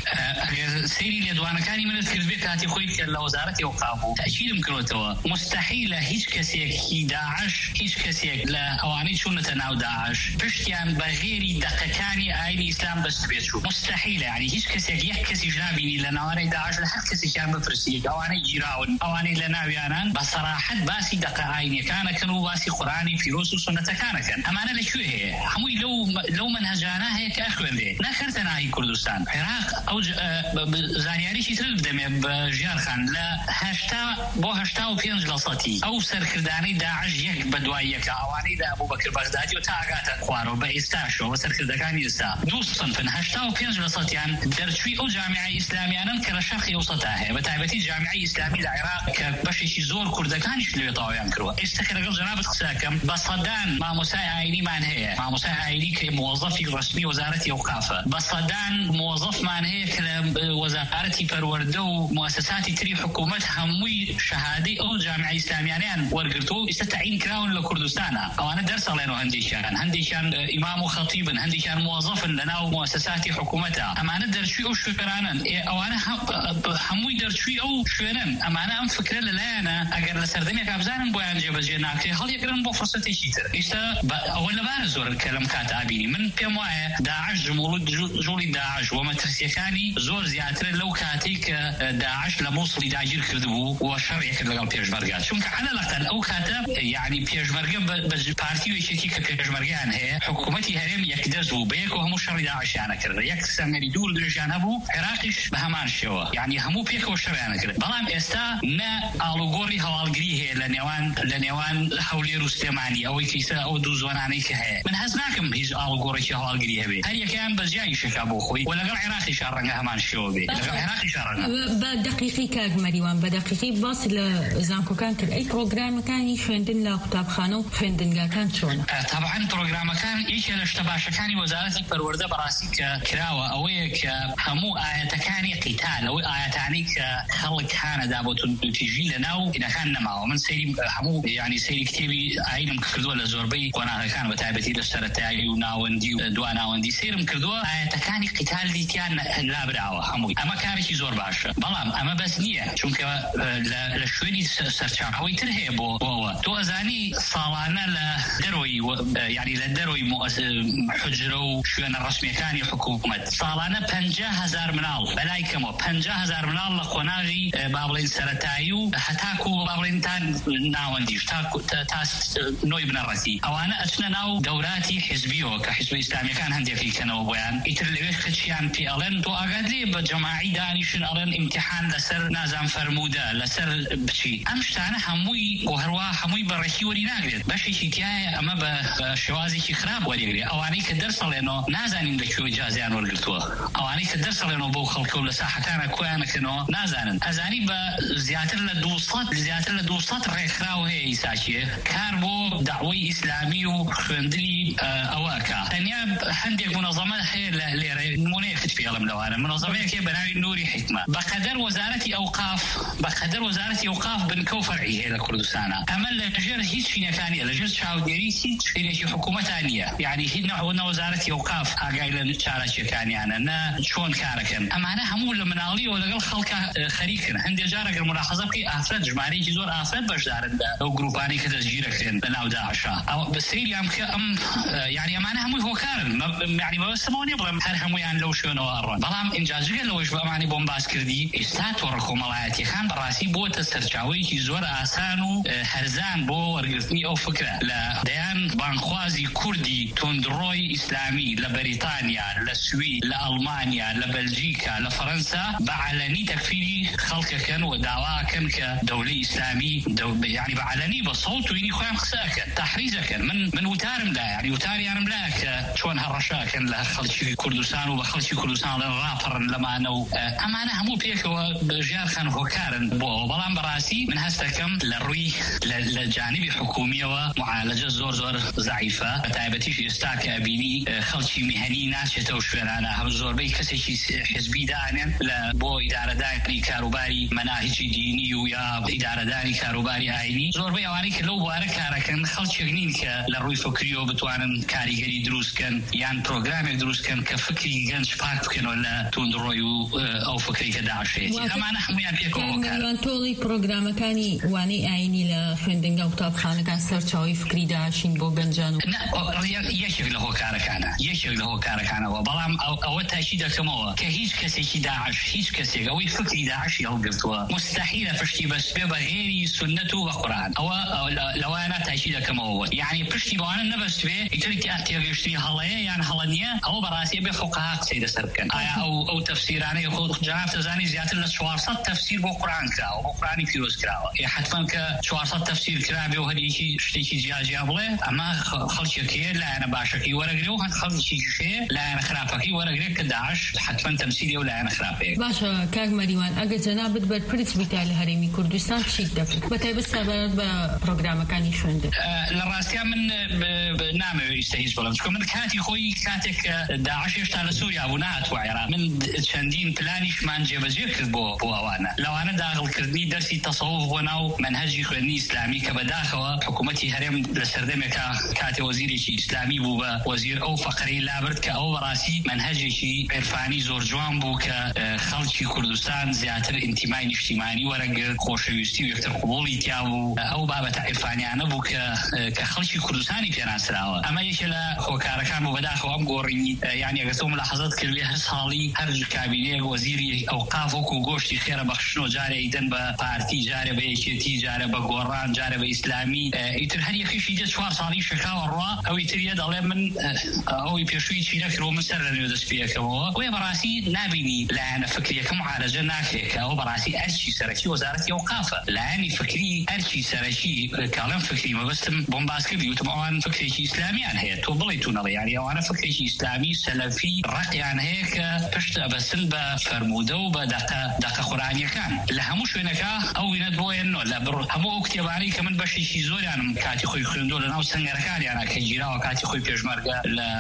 سەیری لێدوانەکانی منت کردبێ کاتی خۆی کرد لە وەزارەتی ئەوقاف بوو تەکیدم کردەوە مستحیلە هیچ کەسێکی داعش هیچ کەسێک لە ئەوانەی چوونەتە ناو داعش پشتیان بە غێری دەقەکانی ئاینی ئیسلام بەست بێت چوو مستحیلە یعنی هیچ کەسێک یەک کەسیش نابینی لە ناوانەی داعش لە هەر کەسێکیان بپرسی ئەوانەی گیراون ئەوانەی لە ناویانان بە سەراحەت باسی دەقە ئاینیەکانەکەن و باسی قورئانی پیرۆز و سونەتەکانەکەن ئەمانە لەکوێ هەیە هەمووی لەو لەو منهەجانە هەیە کە خوێندێ نەکردە ناهی کوردستان عێراق ئەو زانیاریی تر بدەمێ بە ژیانخان لە هەشتا بۆ هەشتا و پێنج لە سەتی ئەو سەرکردانەی داعش یەک بە دوای یەکە ئەوانەی دا ئەبوبەکر بەغدادی و تا ئاگاتە خوارەوە بە ئێستاشەوە بە سەرکردەکانی ئێستا دوو سنفن هەشتا و پێنج لە سەتیان دەرچووی ئەو جامیعەی ئیسلامیانن کە لە شەرقی ئەوسەتا هەیە بە تایبەتی جامیعەی ئیسلامی لە عێراق کە بەشێکی زۆر کوردەکانیش لەوێ تەواویان کردووە ئێستا کە لەگەڵ جەنابەت قسەکەم بە سەدان مامۆسای ئاینیمان هەیە مامۆسای ئاینی کە موظفی ڕسمی وەزارەتی ئەوقافە بە سەدان موظفمان هەیە کە لە وەزارەتی پەروەردە و موسساتی تری حکوومەت هەمووی شەهادەی ئەو جامیعەی ئیسلامیانیان وەرگرتووە و ئێستا تعیین کراون لە کوردستانە ئەوانە دەرسەڵێنەوە هەندێکیان هەندێکیان ئیمام و خەتیبن هەندێکیان موظفن لەناو موسساتی حکوومەتە ئەمانە دەرچووی ئەو شوێنانن ئەوانە هەمووی دەرچووی ئەو شوێنن ئەمانە ئەم فکرە لەلایەنە ئەگەر لە سەردەمێک بزانن بۆیان جێبەجێ ناکرێ هەڵیەکردن بۆ فرسەتێکی تر ئێستا ئەوە لەبارە زۆر کە لەم کاتە ئابینی من پێم وایە داعش جوڵی داعش و مەترسیەکانی زۆر زیاترە لەو کاتێک کە داعش لە مووسڵی داگیر کردبوو و شەڕێک کرد لەگەڵ پێشمەرگا چونکە على الأقل ئەو کاتە یعنی پێشمەرگە بە پارتیوێکی کە پێشمەرگیان هەیە حکوومەتی هەرێم یەکدەست بوو بە یەک و هەموو شەڕی داعشیانە کرد یەک سەنگەری دوور درێژیان هەبوو عێراقیش بە هەمان شێوە یعنی هەموو پێکەوە شەڕیانە کرد بەڵام ئێستا نە ئاڵوگۆڕی هەواڵگری هەیە لە نێوان لە نێوان هەولێر و سلێمانی ئەوەی کەیسا ئەو دوو زۆنانەی کە هەیە من حەز ناکەم هیچ ئاڵوگۆڕێکی هەواڵگری هەبێ هەر یەکیان بەجیایی شەکا بۆ خۆی و لەگەڵ عێراقیش ڕەنگە هەمان شێوە بێ لەگەڵ عێراقیش ڕەنگە بە دقیقی کاک مەریوان بە دقیقی باسی لە زانکۆکان کرد ئەی پرۆگرامەکانی خوێندن لە قوتابخانە و خوێندنگاکان چۆنە؟ طبعا پرۆگرامەکان یەکێ لە شتە باشەکانی وەزارەتی پەروەردە بەڕاستی کە کراوە ئەوەیە کە هەموو ئاەتەکانی قیتال ئەوەی ئاەتانی کە خەڵک هانەدا بۆ توندوتیژی لە ناو ئینەکان نەماوە من سەیری هەموو یعنی سەیری کتێبی ئاینم کردووە لە زۆربەی قۆناغەکان بە تایبەتی لە سەرەتایی و ناوەندی و دواناوەندی سێرم کردووە ئاەتەکانی قیتال دیتیان لابراوە هەمووی ئەمە کارێکی زۆر باشە بەڵام ئەمە بەس نییە چونکە لە شوێنی سەرچاپەوەی تر هەیە بۆ بۆەوە تۆ ئەزانی ساڵانە لە دەرۆی یعنی لە دەرۆی حجرە و شوێنە ڕسمیەکانی حکوومەت ساڵانە پەنجا هەزار مناڵ بەلای کەمەوە پەنجا هەزار مناڵ لە قۆناغی با بڵێن سەرەتایی و هەتاکو با بڵێن تا ناوەندیش تا نۆی بنەڕەتی ئەوانە ئەچنە ناو دەوراتی حیزبیەوە کە حیزبی ئیسلامیەکان هەندێکی کەنەوە بۆیان ئیتر لەوێش کە چیان پێ ئەڵێن تۆ ئاگات لێ بە جەماعی دانیشن ئەڵێن ئیمتیحان لەسەر نازان فەرموودە لەسەر بچی ئەم شتانە هەمووی بۆ هەروە هەمووی بەڕێکی وەری ناگرێت بەشێکی تایە ئەمە بە شێوازێکی خراپ وەریگرێت ئەوانەی کە دەرسەڵێنەوە نازانین لەکوێ جازیان وەرگرتووە ئەوانەی کە دەرسەڵێنەوە بۆ خەڵکە و لە ساحەکانە کۆیانەکەنەوە نازانن ئەزانی بە زیاتر لە دووسەد زیاتر لە دووسەد ڕێکخراو هەیە ئیساچیە کار بۆ داوای ئیسلامی و خوێندنی ئەوەکە تەنیا هەندێک منەظەمە هەیە لە لێرە نمونەیەکت پێڵم لەوانە منەظەمەیەک هەیە بەناوی نوری حیکمە بەقەدەر وەزارەتی ئەوقاف بەقەدەر وەزارەتی ئەوقاف بنکە و فەرعی هەیە لە کوردستانە ئەمە لەژێر هیچ شینەکانیە لەژێر چاودێری هیچ شوێنێکی حکوومەتان نییە یعنی هیچ نەوە وەزارەتی ئەوقاف ئاگای لە چارەکیەکانیانە نە چۆن کارەکەن ئەمانە هەموو لە مناڵیەوە لەگەڵ خەڵکە خەریکن هەندێک جارەگەر ملاحەزە بکەی ئافرەت ژمارەیەکی زۆر ئافرەت بەشدارن ئەو گروپانی کە دەستگیرەکرێن لە ناو داعشا ئەو بە سەیریان کە ئەم یعنی ئەمانە هەمووی هۆکارن یعنی مەبەستمەوە نییە بڵێم هەر هەمویان لەو شوێنەوە ئەڕۆن بەڵام ئینجاجگە لەوەش بە ئەمانی بۆم باس کردی ئێستا تۆڕە کۆمەڵایەتیەکان بەڕاستی بۆتە سەرچاوەیەکی زۆر ئاسان و هەرزان بۆ وەرگرتنی ئەو فکرە لە دەیان بانخوازی کوردی تۆندڕۆی ئیسلامی لە بەریتانیا لە سوید لە ئەڵمانیا لە بەلجیکا لە فەرەنسا بەعەلەنی تەکفیری خەڵکەکەن و داواکەن کە دەوڵەی ئیسلامی یعنی بەعەلەنی بە سەوت و ئینی خۆیان قسەکەن تەحریزەکەن من من وتارم لا یعنی وتاریانم لا کە چۆن هەڕەشاکەن لە خەڵکی کوردستان و بە خەڵکی کوردستان لە ڕاپەڕن لەمانە و ئەمانە هەموو پێکەوە ژیارخان هۆکارن بۆ بەڵام بەڕاستی من هەست دەکەم لە ڕووی لە جانبی حکومیەوە معالەجە زۆر زۆر ضعیفە بە تایبەتیش ئێستا کە بینی خەڵکی میهەنی ناچێتەوە شوێنانە هەم زۆربەی کەسێکی حزبی دانێن لە بۆ ئیدارەدانی کاروباری مەناهیجی دینی و یا ئیدارەدانی کاروباری ئاینی زۆربەی ئەوانەی کە لەو بوارە کارەکەن خەڵکێک نین کە لە ڕووی فکریەوە بتوانن کاریگەری دروستکەن یان پرۆگرامێک دروستکەن کە فکری گەنج پاک بکەنەوە لە توندڕۆی و ئەو فکری کە داعشێتی ئەمانە هەمویان پێکەوە کارن تۆڵی پرۆگرامەکانی وانەی ئاینی لە خوێندنگە و قوتابخانەکان سەرچاوی فکری داعشین بۆ گەنجان و یەکێک لە هۆکارەکانە یەکێک لە هۆکارەکانەوە بەڵام ئەوە تاکی دەکەمەوە کە هیچ کەسێکی داعش هیچ کەسێک ئەوەی فکری داعشی هەڵگرتووە مستحیلە پشتی بەس بێ بە هێری سنەت و بە قورئان ئەوە لەوانە تاکی دەکەمەوە یعنی پشتی بەوانە نەبەست بێ ئیتر تێگەشتنی هەڵەیە یان هەڵە نییە ئەوە بەڕاستی بێ فوقەها قسەی لەسەر بکەن ئایا ئەو ئەو تەفسیرانەی خۆ جەناب دەزانی زیاتر لە چوارسەد تەفسیر بۆ قورئان کراوە بۆ قورئانی پیرۆز کراوە حتمەن کە چوارسەد تەفسیر کرابێ و هەریەکی شتێکی جیاجیا بڵێ ئەمە خەڵکێکەیە لایەنە باشەکەی وەرەگرێ و هەند خەڵکی شەیە لایەنە خراپەکەی وەرەگرێ کە داعش حتمەن تەمسیلی و لایەنە خراپەیە باشە کاک مەریوان ئەگەر جەنابەت بەرپرس بیتا لە هەرێمی کوردستان چیت دەکەیت بەتایبەت سەبارەت بە پرۆگرامەکانی خوێندن لە ڕاستیان من نامەوێت ئیستا هیچ بڵێم چکە من کاتی خۆی کاتێک داعش هێشتا لە سووریا بوو نهاتوە عێراق من چەندین پلانیشمان جێبەجێ کرد بۆ بۆ ئەوانە لەوانە داخڵکردنی دەرسی تەسەووف بۆ ناو منهەجی خوێندنی ئیسلامی کە بەداخەوە حکوومەتی هەرێم لە سەردەمێکە کاتێ وەزیرێکی ئیسلامی بوو بە وەزیر ئەو فەقرەی لابرد کە ئەو بەڕاستی منهەجێکی عێرفانی زۆر جوان بوو کە خەڵکی کوردستان زیاتر ئینتیمای نیشتیمانی وەرەگرت خۆشەویستی و یەکتر قبوڵی تیا بوو ئەو بابەتە عێرفانیانە بوو کە کە خەڵکی کوردستانی پێناسراوە ئەمە یەکێ لە هۆکارەکان بوو بەداخەوە ئەم گۆڕینی یعنی ئەگەر تۆ ملاحەزەت کردی هەر ساڵی هەر کابینەیەک وەزیری ئەوقاف وەکو گۆشتی خێرە بەخشنەوە جارێ ئیدەن بە پارتی جارێ جارە بە یەکێتی جارە بە گۆڕان جارە بە ئیسلامی ئیتر هەر یەکیشی دە چوار ساڵی شەکاوە ڕوا ئەوەی تریە دەڵێ من ئەوەی پێشووی چیرەکرۆ من سەر لە نوێ دەست پێەکەمەوە وێ بەڕاستی نابینی لایەنە فکریەکە معالەجە ناکرێت ئەوە بەڕاستی ئەرچی سەرەکی وەزارەتی ئەوقافە لایەنی فکری ئەرچی سەرەکی کاڵم فکری مەبەستم بۆم باس کردی وتم ئەوان فکرێکی ئیسلامیان هەیە تۆ بڵێ تو نەڵێ یانی ئەوانە فکرێکی ئیسلامی سەلەفی ڕقیان هەیە کە پشت ئەبەسن بە فەرموودە و بە داقە قورئانیەکان لە هەموو شوێنەکە ئەو وینەت بۆیەنەوە لە بڕ هەموو ئەو کتێبانەی کە من بەشێکی زۆریانم کاتی خۆی خوێندۆ لە ناو سەنگەرەکانیانە کە گیراوە کاتی خۆی پێشمەرگە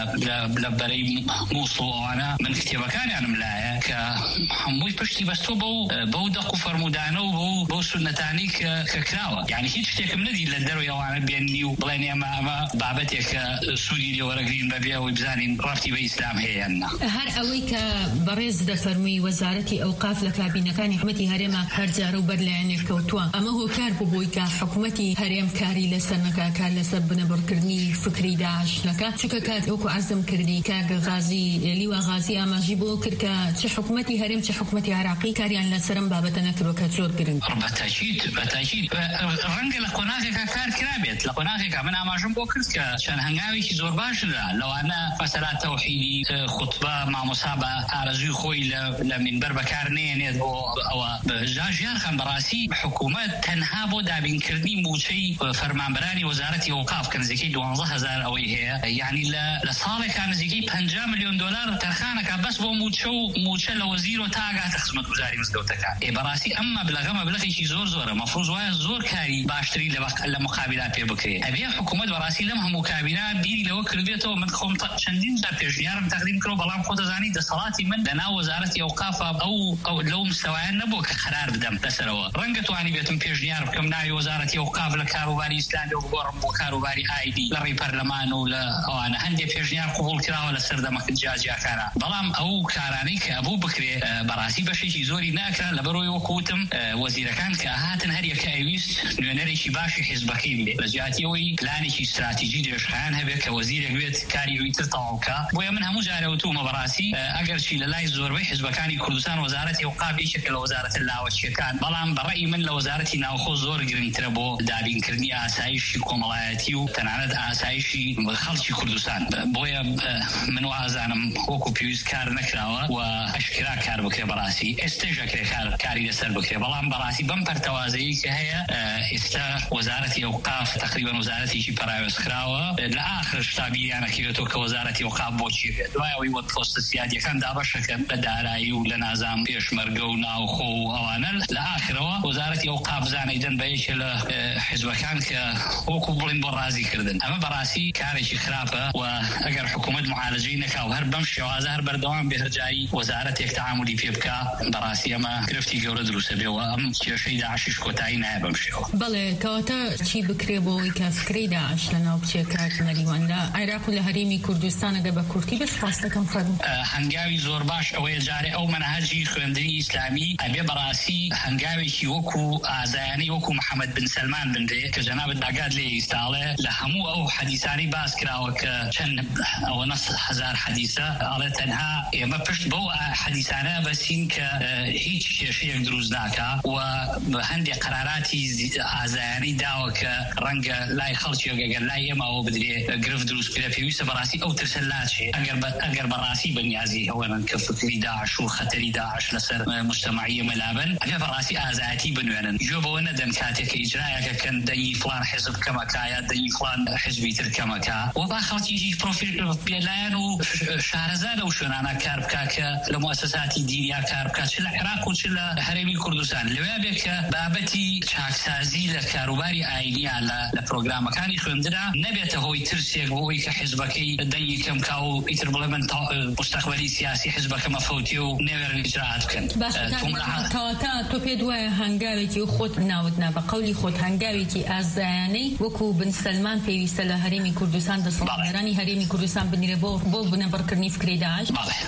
لە بەرەی مووسڵ ئەوانە من کتێبەکانیانم لایە کە هەمووی پشتی بەستۆ بەو دەق و فەرمودانە و بەو سونەتانی کە کراوە یعنی هیچ شتێکم نەدی لە دەروی ئەوانە بێننی و بڵێن ئێمە ئەمە بابەتێکە سوودی لێوەرەگرین بەبێ ئەوەی بزانین ڕەفتی بە ئیسلام هەیە نا هەر ئەوەی کە بەڕێز دەفەرمووی وەزارەتی ئەوقاف لە کابینەکانی حکومەتی هەرێمە هەرجارە و بەرلایەنێک کەوتووە ئەمە هۆکار بوو بۆی کە حکومەتی هەرێم کاری لەسەر نەکا کار لەسەر بنەبڕکردنی فکری داعش نەکا چونکە کات وەکو عەزم کردی کاگە غازی لیوا غازی ئاماژی بۆ کرد کە چ حکومەتی هەرێم چ حکومەتی عراقی کاریان لەسەرم بابەتە نەکردووە کە زۆر گرنگ بەتاکید بەتاکید ڕەنگە لە قۆناغێکا کار کرابێت لە قۆناغێکا من ئاماژەم بۆ کرد کە چەند هەنگاوێکی زۆر باشدا لەوانە مەسەلا تەوحیدی خوتبە مامۆسا بە ئارەزووی خۆی لە مینبەر بەکار نێنێت بۆ ئەوە ژیان خەم بەڕاستی حکوومەت تەنها بۆ دابینکردنی موچەی فەرمانبەرانی وەزارەتی ئەوقاف کە نزیکەی دوانزە هەزار ئەوەی هەیە یعنی لە ساڵێکا نزیکەی پەنجا ملیۆن دۆلار تەرخانەکە بەس بۆ موچە و موچە لە وەزیر و تا ئاگاتە خزمەتگوزاری مزگەوتەکان ێ بەڕاستی ئەمە بلەغە مەبلەغێکی زۆر زۆرە مەفروض وایە زۆر کاری باشتری لە مقابلات پێ بکرێت ئەبێ حکوومەت بەڕاستی لەم هەموو کابینە بیری لەوە کردبێتەوە من خۆم چەندین جار پێشنیارم تەقدیم کردەوە بەڵام خۆ دەزانی دەسەڵاتی من لەناو وەزارەتی ئەوقافە ئەو لەو مستەوایان نەبووە کە قەرار بدەم لەسەرەوە ڕەنگە توانی بێتم پێشنیار بکەم ناوی وەزارەتی ئەوقاف لە کاروباری ئیسلامی و بگۆڕم بۆ کاروباری ئایدی لە ڕێی پەرلەمان و لە ئەوانە هەندێک پێشنیار قبوڵ کراوە لە سەردەمە جیاجیاکانە بەڵام ئەو کارانەی کە ئەبوو بکرێ بەڕاستی بەشێکی زۆری ناکرا لەبەرەوەی وەکوتم وەزیرەکان کە هاتن هەر یەکە ئەویست نوێنەرێکی باشی حیزبەکەی بێ بە جیاتیەوەی پلانێکی استراتیژی درێژخایان هەبێت کە وەزیرێک بێت کاری ڕووی تر تەواو بکا بۆیە من هەموو جارە وتومە بەڕاستی ئەگەر چی لە لای زۆربەی حیزبەکانی کوردستان وەزارەتی ئەوقاف یەکێکە لە وەزارەتە لاوەچیەکان بەڵام بەڕێی من لە وەزارەتی ناوخۆ زۆر گرنگترە بۆ دابینکردنی ئاسایشی کۆمەڵایەتی و تەنانەت ئاسایشی خەڵکی کوردستان بۆیە من وازانم وەکو پێویست کار نەکراوە و ئەشکرا کار بکرێ بەڕاستی ئێستێژەکرێ کاری لەسەر بکرێ بەڵام بەڕاستی بەم پەرتەوازەیی کە هەیە ئێستا وەزارەتی ئەوقاف تقریبا وەزارەتێکی پەراوێزکراوە لە ئاخر شتابیریانەکەوێتەوە کە وەزارەتی ئەوقاف بۆچی بێت دوایەوەی وە پۆستە سیادیەکان دابەشەکەن لە دارایی و لە نازام پێشمەرگە و ناوخۆ و ئەوانە لە ئاخرەوە وەزارەتی ئەوقاف زانەی دەن بە یەکێ لە حیزبەکان کە وەکو بڵین بۆ ڕازی کردن ئەمە بەڕاستی کارێکی خراپە و ئەگەر حکوومەت معالەجەی نەکا و هەر بەم شێوازە هەر بەردەوام بێ هەرجایی وەزارەتێک تەعامولی پێ بکا بەڕاستی ئەمە گرفتی گەورە دروستە بێ و ئەم کێشەی داعشیش کۆتایی نایە بەم شێوە بەڵێ کەواتە چی بکرێ بۆەوەی کە فکرەی داعش لە ناو بچێکات نەریواندا عێراق و لە هەرێمی کوردستان ئەگە بە کورتی بەس خواست دەکەم فەرموو هەنگاوی زۆر باش ئەوەیە جارێ ئەو مەنهەجی خوێندنی ئیسلامی ئەبێ بەڕاستی هەنگاوێکی وەکو ئازایانی وەکو محەممەد بن سەلمان بنرێ کە جەنابەت داگات لێ ئیستاڵێ لە هەموو ئەو حەدیثانی باس کراوە کە چەند ئەوە نەس هەزار حەدیثە ئەڵێ تەنها ئێمە پشت بەو حەدیثانە بەسین کە هیچ کێشەیەک دروست ناکا و هەندێک قەراراتی ئازایانی داوە کە ڕەنگە لای خەڵکیێگەگەر لای ئێمەوە بدرێ گرفت دروست کرێ پێویستە بەڕاستی ئەو ترسە لاچێ ئەگەر بەڕاستی بەنیازی هەوەن کە فکری داعش و خەتەری داعش لەسەر مجتەمەعی مەلابن ئەگەر بەڕاستی ئازایەتی بنوێنن جۆ بەوە نەدەن کاتێکە ئیجرایەکەکەن دەی فلان حزب کەمەکایە دەی فلان حزبی تر کەمەکە و با خەڵکیی پرۆفیل پێلایەن و شارەزادە و شوێنانە کار بکا کە لە موسساتی دینیا کار بکات چ لە عێراق و چ لە هەرێمی کوردستان لەوێ بێت کە بابەتی چاکسازی لە کاروباری ئاینیە لە پرۆگرامەکانی خوێندرا نەبێتە هۆی ترسێک بۆی کە حزبەکەی دەنگی کەمکا و ئیتر بڵێ من مستەقبەلی سیاسی حزبەکەمە فەوتی و نێوێرن ئیجراعات بکەن کەواتە تۆ پێت وایە هەنگاوێکی خۆت ناوتنا بە قەولی خۆت هەنگاوێکی ئازایانەی وەکو بن سەلمان پێویستە لە هەرێمی کوردستان دەسەڵاتدارانی هەرێمی کوردستان بنیرە بۆ بۆ بنەبڕکردنی فکری داعش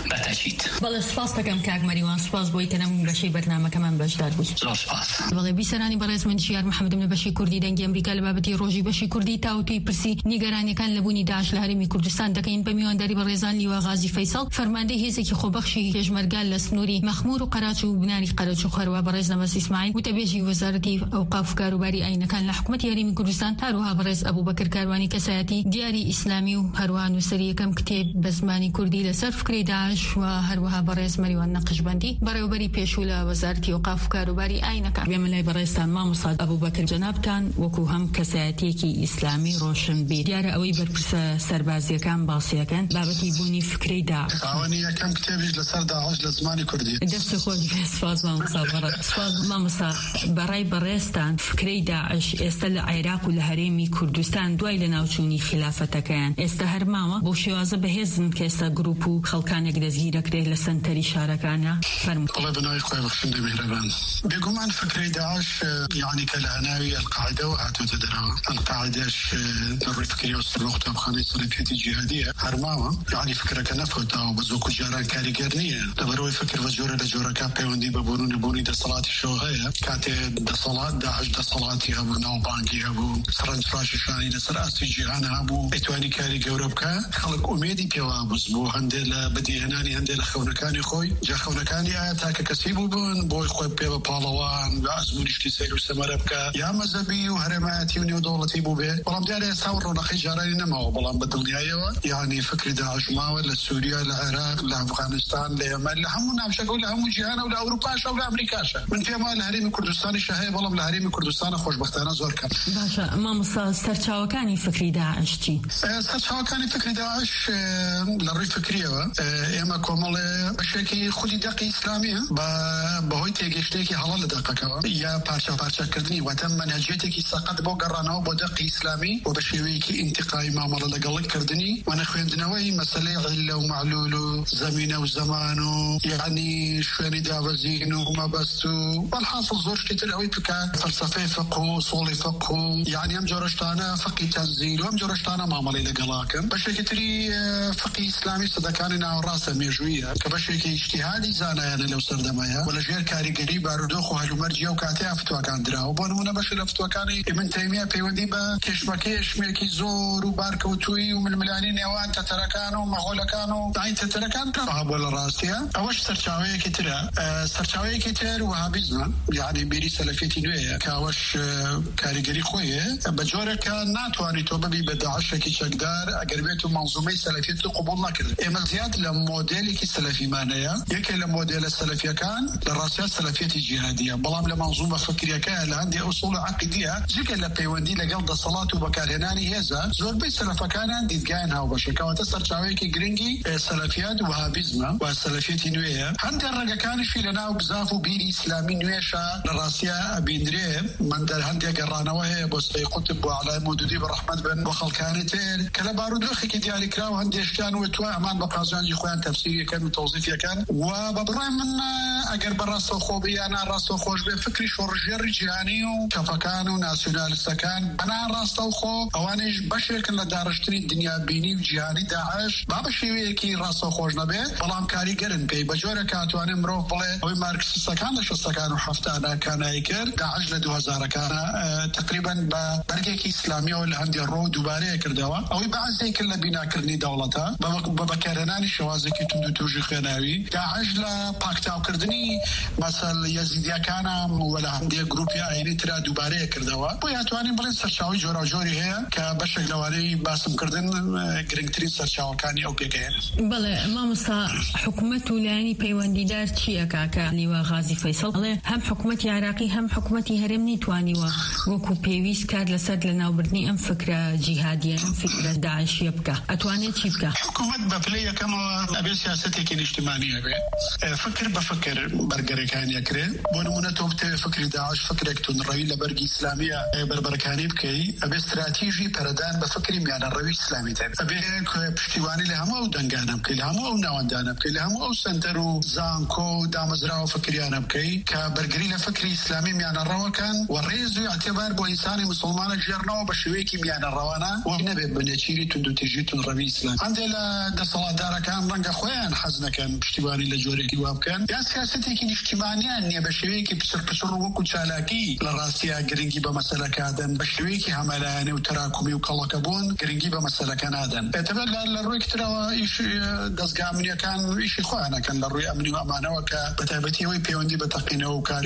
بەڵێ سپاس دەکەم کاک مەریوان سپاس بۆی کە نەمون بەشەی بەرنامەکەمان بەشدار بوویت بەڵێ بیسەرانی بەڕێز من شیار محەممەدم لە بەشی کوردی دەنگی ئەمریکا لە بابەتی ڕۆژی بەشی کوردی تاوتوی پرسی نیگەرانیەکان لە بوونی داعش لە هەرێمی کوردستان دەکەین بە میوانداری بەڕێزان لیوا غازی فەیسەڵ فەرماندەی هێزێکی خۆبەخشی پێشمەرگە لە سنووری مەخمور و قەراچ و بناری قەرەچ و خەروە بەڕێز نەمەس ئیسماعیل وتە بێ ئامێژی وەزارەتی ئەوقاف و کاروباری ئاینەکان لە حکوومەتی هەرێمی کوردستان هەروەها بەڕێز ئەبوبەکر کاروانی کەسایەتی دیاری ئیسلامی و هەروەها نووسەری یەکەم کتێب بە زمانی کوردی لەسەر فکری داعش و هەروەها بەڕێز مەریوان نەقشبەندی بەڕێوەبەری پێشوو لە وەزارەتی ئەوقاف و کاروباری ئاینەکان. بێمە لای بەڕێزتان مامۆستا ئەبوبەکر جەنابتان وەکو هەم کەسایەتیەکی ئیسلامی ڕۆشن بێت دیارە ئەوەی بەرپرسە سەربازیەکان باسیەکەن بابەتی بوونی فکری داعش. ئەوانی یەکەم کتێبیش لەسەر داعش لە زمانی کوردی. دەست خۆش بێ. سپاس مامۆستا بەڕێز. سپاس مامۆستا. بەڕای بەڕێزتان فکرەی داعش ئێستا لە عێراق و لە هەرێمی کوردستان دوای لە ناوچوونی خلافەتەکەیان ئێستا هەرماوە بۆ شێوازە بەهێزن کە ئێستا گروپ و خەڵکانێک دەستگیرەکرێت لە سەنتەری شارەکانە. بەڵێ بنای خۆی بەخشندە میهرەبان. بێگومان فکرەی داعش یعنی کە لە هەناوی ئەلقاعیدە و هاتووەتە دەرەوە. ئەلقاعیدەش لەڕووی فکری و سەرۆ قوتابخانەی سەلەفیەتی جیهادیە هەرماوە یعنی فکرەکە نەفەوتاوە بە زۆک و جاران کاریگەر نییە لەبەرەوەی فکر بە جۆرە لە جۆرەکە پەیوەندی بە بوون و بوونی دەسەڵاتی شۆ هەیە کاتێ دەسەڵات داعش دەسەڵاتی هەبوو ناوبانگی هەبوو سەرنجڕاشیشانی لەسەر ئاستی جیهان هەبوو ئەیتوانی کاری گەورە بکە خەڵک ئومێدی پێوا بووز بۆ هەندێک لە بەدیهێنانی هەندێک لە خەونەکانی خۆی جا خەونەکانی ئایا تاکە کەسی بوو بن بۆی خۆی پێ بە پاڵەوان بە ئەزمونیشتی سەیر و سەمەرە بکە یا مەزەبی و هەرێمایەتی و نێودەوڵەتی بوو بێ بەڵام دیارە ئێستا ڕۆنەقی جارانی نەماوە بەڵام بە دڵنیایەوە یعنی فکری داعش ماوە لە سووریا لە عێراق لە ئەفغانستان لە یەمەن لە هەموو ناوچەکە و لە هەموو جیهانە و لە ئەوروپاشە و لە ئەمریکاشە من پێم وایە لە هەرێمی کوردستانیش هەیە بەڵام لە هەرێمی کوردستانە خۆشبەختانە زۆر کەم. باشە مامۆستا سەرچاوەکانی فکری داعش چی؟ سەرچاوەکانی فکری داعش لە ڕووی فکریەوە ئێمە کۆمەڵێ بەشێکی خودی دەقی ئیسلامیە بە بەهۆی تێگەشتێکی هەڵە لە دەقەکەەوە یا پارچە پارچەکردنی واتە مەنهەجێتێکی سەقەت بۆ گەڕانەوە بۆ دەقی ئیسلامی و بە شێوەیەکی ئینتقای مامەڵە لەگەڵکردنی وانە خوێندنەوەی مەسەلەی عیلە و معلول و زەمینە و زەمان و یعنی شوێنی داوەزین و مەبەست و بەڵحاصل زۆر شتی تر ئەوەی بکە فەلسەفەی فقه و ئوسوڵی فقه و یعنی ئەم جۆرە شتانە فقی تەنزیل و ئەم جۆرە شتانە مامەڵەی لەگەڵاکەن. بەشێکی تری فقی ئیسلامی سەدەکانی ناوەڕاستە مێژوویە کە بەشێکی ئیجتیهادی زانایانە لەو سەردەمەیە و لەژێر کاریگەری بارودۆخ و هەلومەرجیە و کاتەیە فتوواکان دراوە بۆ نمونە بەشی لە فتوواکانی ئیبن تەیمیە پەیوەندی بە کێشمەکێشمێکی زۆر و بارکەوتووی و ململانی نێوان تەتەرەکان و مەغۆلەکان و داین تەتەرەکان تەوا بۆ لە ڕاستیە ئەوەش سەرچاوەیەکی ترە. سەرچاوەیەکی تر وهابیزمە یعنی بیری سەلەفیەتی نوێیە کە ئەوەش کاریگەری خۆیە بە جۆرەکە ناتوانێت تۆ ببی بە داعشێکی چەکدار ئەگەر بێت و مەنزومەی سەلەفیەت قبوڵ نەکرد. ئێمە زیاد لە مۆدێلێکی سەلەفیمانەیە یەکێ لە مۆدێلە سەلەفیەکان لە ڕاستیە سەلەفیەتی جیهادیە بەڵام لە مەنزومە فکریەکە لە هەندێک ئوسوڵ عەقیدیە جگە لە پەیوەندی لەگەڵ دەسەڵات و بەکارهێنانی هێزە زۆربەی سەلەفەکانیان دیدگایان هاوبەشەکەواتە سەرچاوەیەکی گرنگی سەلەفیەت و وهابیزمە و سەلەفیەتی نوێیە هەندێک ڕێگەکانیشی لەناو بزاف و بیری ئیسلامی نوێشە لە ڕاستیە ئەبیندرێ من دەر هەندێک گەڕانەوە هەیە بۆ سەی قوتب بۆ عەلای مودودی بەڕەحمەت بن بۆ خەڵکانی تر کە لە بارودۆخێکی دیاریکراوە هەندێشتیان وتوە ئەمان بە قازانجی خۆیان تەفسیریەکەن و تەوزیفیەکەن و بە بڕای من ئەگەر بەڕاستە خۆ یان ڕاستە خۆش بێ فکری شۆڕژێڕی جیهانی و کەفەکان و ناسیۆنالیستەکان بەنا ڕاستە و خۆ ئەوانیش بەشێکن لە داڕشتنی دنیابینی و جیهانی داعش با بە شێوەیەکی ڕاستە خۆش نەبێت بەڵام کاریگەرن پێی بە جۆرە کاتوانێ مرۆڤ بڵێ ئەوەی مارکسیستەکان لە شەستەکان و هەفتانە کانایی کرد داعش لە دوو هەزارەکانە تقریبا بە بەرگێکی ئیسلامیەوە لە هەندێک ڕۆ دووبارەیە کردەوە ئەوەی بەعزەی کرد لە بیناکردنی دەوڵەتە بە بەکارهێنانی شێوازێکی تند و توژی خوێناوی داعش لە پاکتاوکردنی مەسەل یەزیدیەکانە و لە هەندێک گروپی ئاینی ترا دووبارەیە کردەوە بۆ یاتوانین بڵێن سەرچاوی جۆراوجۆری هەیە کە بەشێک لەوانەی باسمکردن گرنگترین سەرچاوەکانی ئەو پێگەیەن. بەڵێ مامۆستا حکوومەت و لایەنی پەیوەندیدار چییە کاکە لیوا غازی فەیسەڵ بڵێ هەم حکوومەتی عێراقی هەم حکوومەتی هەرێم نەیتوانیوە وەکو پێویست کار لەسەر لە ناوبردنی ئەم فکرە جیهادیە ئەم فکرە داعشیە بکە ئەتوانێت چی بکە؟ حکوومەت بە پلەی یەکەمەوە ئەبێ سیاسەتێکی نیشتیمانیە بێ فکر بە فکر بەرگەرەکانی ئەکرێ بۆ نمونە تۆ بتەوێ فکری داعش فکرێک تونڕەوی لە بەرگی ئیسلامیە بربەرەکانی بکەی ئەبێ استراتیژی پەرەدان بە فکری میانەڕەوی ئیسلامی تێ ئەبێ پشتیوانی لە هەموو ئەو دەنگانە بکەی لە هەموو ئەو ناوەندانە بکەی لە هەموو ئەو سنتەر و زانکۆ و دامەزراوە فکریانە بکەی کە بەرگری لە فکری ئیسلامی میانەڕەوەکەن و ڕێز و ئەتێبار بۆ ئینسانی مسلمانە ژێڕنەوە بە شێوەیەکی میانەڕەوانە و نەبێت بنەچیری تند و تیژی تونڕەوی ئیسلام هەندێک لە دەسەڵاتدارەکان ڕەنگە خۆیان حەز نەکەن پشتیوانی لە جۆرێکی وا بکەن یا سیاسەتێکی نیشتیمانیان نییە بە شێوەیەکی پچر پچر و وەکو چالاکی لە ڕاستیە گرنگی بە مەسەلەکادن بە شێوەیەکی هەمەلایەنی و تەراکمی و کەڵەکە بوون گرنگی بە مەسەلەکە نادەن ئێتەبەر لە ڕووی ترەوە ئیش دەستگا ئەمنیەکان ئیشی خۆیانەکەن لە ڕووی ئەمنی و ئەمانەوە کە بەتایبەتی ئەوەی پەیوەندی بە تەقینەوە و کاری تند و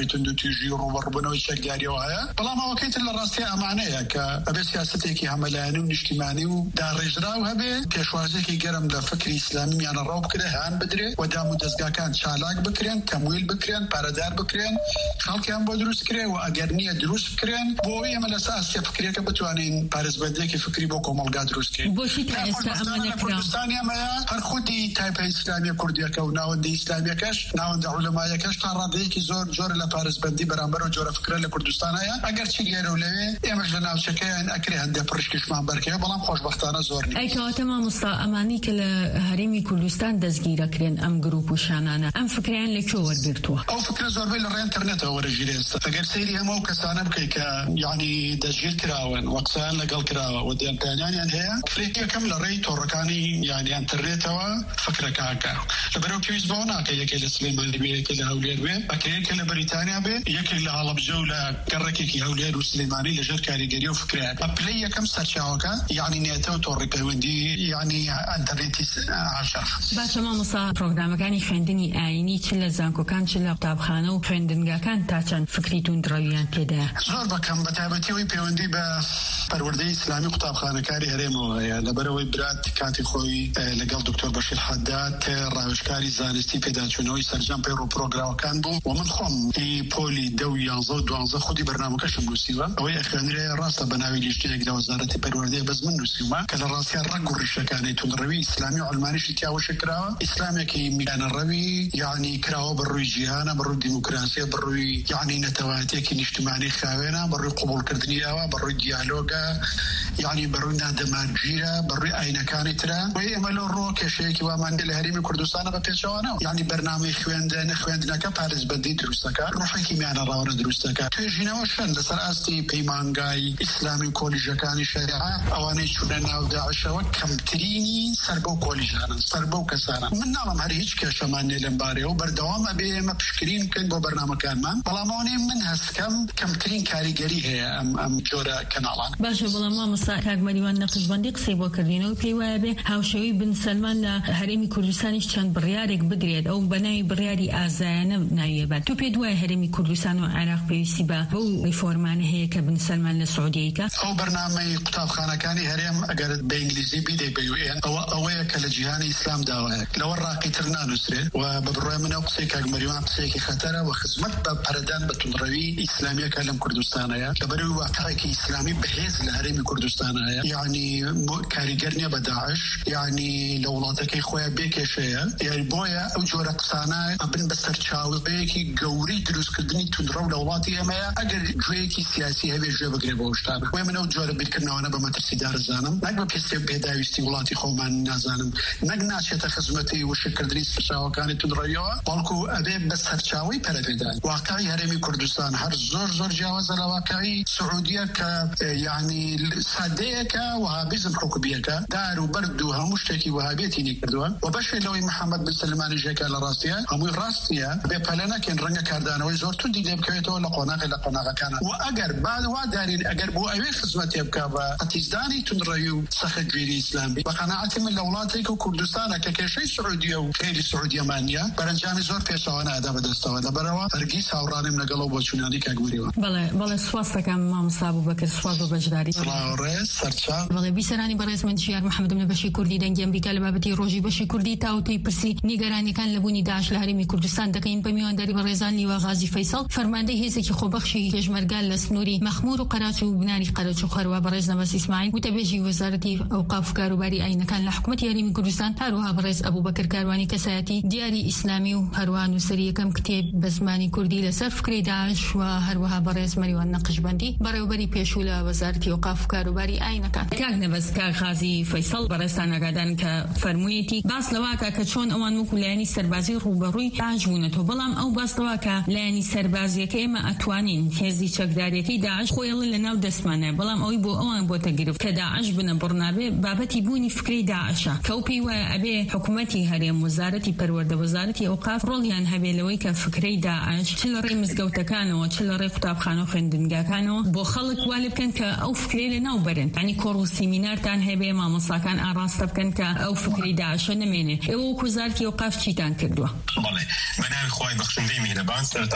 تویجی ڕوبەڕووبوونەوەی چەکداریەوە هەیە بەڵام ئەوەکەیتر لە ڕاستی ئەمانەیە کە ئەبێ سیاسەتێکی هەمەلایەنی و نیشتیمانی و داڕێژراو هەبێ پێشوازێکی گەرم لە فکری ئیسلامیانە ڕاو بکرێ هەیان بدرێ و دام و دەستگاکان چالاک بکرێن تەمویل بکرێن پارەدار بکرێن خەڵکیان بۆ دروست کرێ و ئەگەر نییە دروست بکرێن بۆ ئەوەی ئەمە لە ساسیە فکرێکە بتوانین پارێزبەندێکی فکری بۆ کۆمەڵگا دروستکەین بۆشی تا ئێستا ئەمانە کوردستانی ئەمەیە هەر خودی تایپە ئیسلامی کوردیەکە و ناوەندی ئیسلامیەکەش ناوەندە عولەمایەکەش تا ڕادەیەکی زۆر جۆر لە پارێزبەندی بەرامبەر و جۆرە فکرە لە کوردستان هەیە ئەگەر چی لێرە و لەوێ ئێمەش لە ناوچەکەیان ئەکرێ هەندێک پڕشکیشمان بەرکەوە بەڵام خۆشبەختانە زۆر نیست. ئەیکەواتە مامۆستا ئەمانی کە لە هەرێمی کوردستان دەستگیرەکرێن ئەم گروپ و شانانە ئەم فکریان لەکوێ وەرگرتووە؟ ئەو فکرە زۆربەی لە ڕێ ئینتەرنێتەوە وەرەگیرێ ئێستا ئەگەر سەیری هەموو کەسانە بکەی کە یعنی دەستگیر کراون و قسەیان لەگەڵ کراوە و دەیانیان هەیە فکرێکی یەکەم لە ڕێی تۆڕەکانی یعنی ئینتەرنێتەوە فکرەکەکە لەبەرەوە پێویست بەوە ناکە یەکێک لە سلێمانی بێ یەکێک لە هەولێر بێ ئەکە یەکێک لە بەریتانیا بێ یەکێک لە هەڵەبجە و لە گەڕێکێکی هەولێر و سلێمانی لەژێر کاریگەری و فکرەیە پلەی یەکەم سەرچاوەکە یعنی نێتە و تۆڕی پەیوەندی یعنی ئینتەرنێتی عاشق. باشە مامۆستا پرۆگرامەکانی خوێندنی ئاینی چ لە زانکۆکان چ لە قوتابخانە و خوێندنگاکان تا چەند فکری توندڕەویان تێدایە؟ زۆر بەکەم بەتایبەتیەوەی پەیوەندی بە پەروەردەی ئیسلامی قوتابخانەکاری هەرێمەوە هەیە لەبەرەوەی برات کاتی خۆی لەگەڵ دکتۆر بەشیر حەداد ڕاوێژکاری زانستی پێداچوونەوەی سەرجەم پەیڕۆ پرۆگرامەکان بوو و من خۆم هی پۆلی دە و یانزە و دوانزە خودی بەرنامەکەشم نووسیوە ئەوەی ئەخوێنرێ ڕاستە بە ناوی لیژنەیەک لە وەزارەتی پەروەردەی بەس من نووسیومە کە لە ڕاستیان ڕەگ و ڕیشەکانی توندڕەوی ئیسلامی و عەلمانیشی تیاوەشە کراوە ئیسلامێکی میانەڕەوی یعنی کراوە بەڕووی جیهانە بەڕووی دیموکراسیە بەڕووی یعنی نەتەوایەتێکی نیشتیمانی خاوێنە بەڕووی قبوڵکردنی ئەوە بەڕووی دیالۆگە یعنی بەڕووی نادەمانگیرە بەڕووی ئاینەکانی ترە و ئێمە لە ڕۆ کێشەیەکی وامان لە هەرێمی کوردستانە بە پێچەوانەوە یعنی بەرنامەی خوێندن خوێندنەکە پارێزبەندی دروستەکە ڕۆحێکی میانەڕاوە دروستەکە توێژینەوە شەن لەسەر ئاستی پەیمانگای ئیسلامی کۆلیژەکانی شەریعە ئەوانەی چوونە ناو داعشەوە کەمترینی سەر بەو کۆلیژانن سەر بەو کەسانە من ناڵم هەر هیچ کێشەمان لێ لەم بارەیە و بەردەوام ئەبێ ئێمە پشکرین بکەین بۆ بەرنامەکانمان بەڵام ئەوانەی من هەستکەم کەمترین کاریگەری هەیە ئەم ئەم جۆرە کەناڵان. باشە بەڵام مامۆستا کاکمەریوان نەقشبەندی قسەی بۆ کردینەوە پێی وایە بێ هاوشێوەی بن سەلمان لە هەرێمی کوردستانیش چەند بڕیارێک بدرێت ئەو بەناوی بڕیاری ئازایانە ناویێبات. تو پێت وایە هەرێمی کوردستان و عێراق پێویستی بە بەو ریفۆرمانە هەیە کە بن سەلمان لە سعودیەیەکە؟ ئەو بەرنامەی قوتابخانەکانی هەرێم ئەگەر بە ئینگلیزی بیدەی بە یو ئێن ئەوە ئەوەیە کە لە جیهانی ئیسلام داوایە لەوە ڕاقیتر نانووسرێت و بە بڕۆی منە قسەی کاکمەریوان قسەیەکی خەتەرە و خزمەت بە پەرەدان بە توندڕەوی ئیسلامیەکە لەم کوردستانەیە لەبەرەوەی واقعێکی ئیسلامی بەهێز لە هەرێمی کوردستانەیە یعنی کاریگەر نییە بە داعش یعنی لە وڵاتەکەی خۆیان بێکێشەیە یعنی بۆیە ئەو جۆرە قسانە ئەبن بە سەرچاوەیەکی گەورەی دروستکردنی توندڕە و لە وڵاتی ئێمەیە ئەگەر گوێیەکی سیاسی هەبێ گوێ بگرێ بە شتانە وێ من ئەو جۆرە بیرکردنەوەنە بە مەترسی دارزانم نەک بە پێستێ بێداویستی وڵاتی خۆمان نازانم نەک ناچێتە خزمەتی وشکردنی سەرچاوەکانی توندڕەویەوە بەڵکو ئەبێ بە سەرچاوەی پەرەپێدان واقعی هەرێمی کوردستان هەر زۆر زۆر جیاوازە لە واقعی سعودیە کە یعنی سادەیەکە وهابیزم حکومیەکە دار و بەرد و هەموو شتێکی وهابێتی نکردووە و بەشێ لەوەی محەممەد بن سلمانی ژێکە لە ڕاستیە هەمووی ڕاستیە بێ پەلە نەکەن ڕەنگە کاردانەوەی زۆر توندی لێ بکەوێتەوە لە قۆناغی لە قۆناغەکانە و ئەگەر بعد وا دارین ئەگەر بۆ ئەوێ خزمەتێ بکە بە قەتیزدانی توندڕەوی و سەختگیری ئیسلامی بە قەناعەتی من لە وڵاتێک و کوردستانە کە کێشەی سعودیە و خێری سعودیەمانیە بەرەنجامی زۆر پێشەوانە ئەدا بەدەستەوە لەبەرەوە هەرگیز هاوڕانیم لەگەڵەوە بۆ چوونانی کاکمەریوان. بەڵێ بەڵێ سوپاس دەکەم مامۆستا ئەبوبەکر سوپاس بۆ بەشداری. ڕێز سەرچاو. بەڵێ بیسەرانی بەڕێز من شیار محەممەدم لە بەشی کوردی دەنگی ئەمریکا لە بابەتی ڕۆژی بەشی کوردی تاوتوی پرسی نیگەرانیەکان لە بوونی داعش لە هەرێمی کوردستان دەکەین بە میوانداری بەڕێزان لیوا غازی فەیسەڵ فەرماندەی هێزێکی خۆبەخشی پێشمەرگە لە سنووری مەخمور و قەراچ و بناری قەرەچ و خەروە بەڕێز نەبەس ئیسماعیل وتەبێژی وەزارەتی ئەوقاف و کاروباری ئاینەکان لە حکوومەتی هەرێمی کوردستان هەروەها بەڕێز ئەبوبەکر کاروانی کەسایەتی دیاری ئیسلامی و هەروەها نووسەری یەکەم کتێب بە زمانی کوردی لەسەر فکری داعش و هەروەها بەڕێز مەریوان نەقشبەندی بەڕێوەبەری پێشوو لە وەزارەتی ئەوقاف و کاروباری ئاینەکان. کاک نەبەس کاک غازی فەیسەڵ بەڕێستان ئاگادان کە فەرموویەتی باس لەواکە کە چۆن ئەوان وەکو لایەنی سەربازی ڕوبەڕووی داعش بوونەتەوە بەڵام ئەو باس لەواکە لایەنی سەربازیەکە ئێمە ئەتوانین هێزی چەکداریەکەی داعش خۆیڵی لە ناو دەستمانە بەڵام ئەوی بۆ ئەوان بۆتە گرفت کە داعش بنە بڕنابێ بابەتی بوونی فکری داعشە کە ئەو پێی وایە ئەبێ حکوومەتی هەرێم وەزارەتی پەروەردە وەزارەتی ئەوقاف ڕۆڵیان هەبێ لەوەی کە فکرەی داعش چ لە ڕێی مزگەوتەکانەوە چ لە ڕێی قوتابخانە و خوێندنگاکانەوە بۆ خەڵک وا لێ بکەن کە ئەو فکرەی لە ناو بەرن ینی کۆڕ و سیمینارتان هەبێ مامۆستاکان ئاڕاستە بکەن کە ئەو فکری داعشە نەمێنێ ئێوە وەکو وەزارەتی ئەوقاف چیتان کردووە؟ بەڵێ بەناوی خوای بەخشندەی میهرەبان سەرتا سڵاو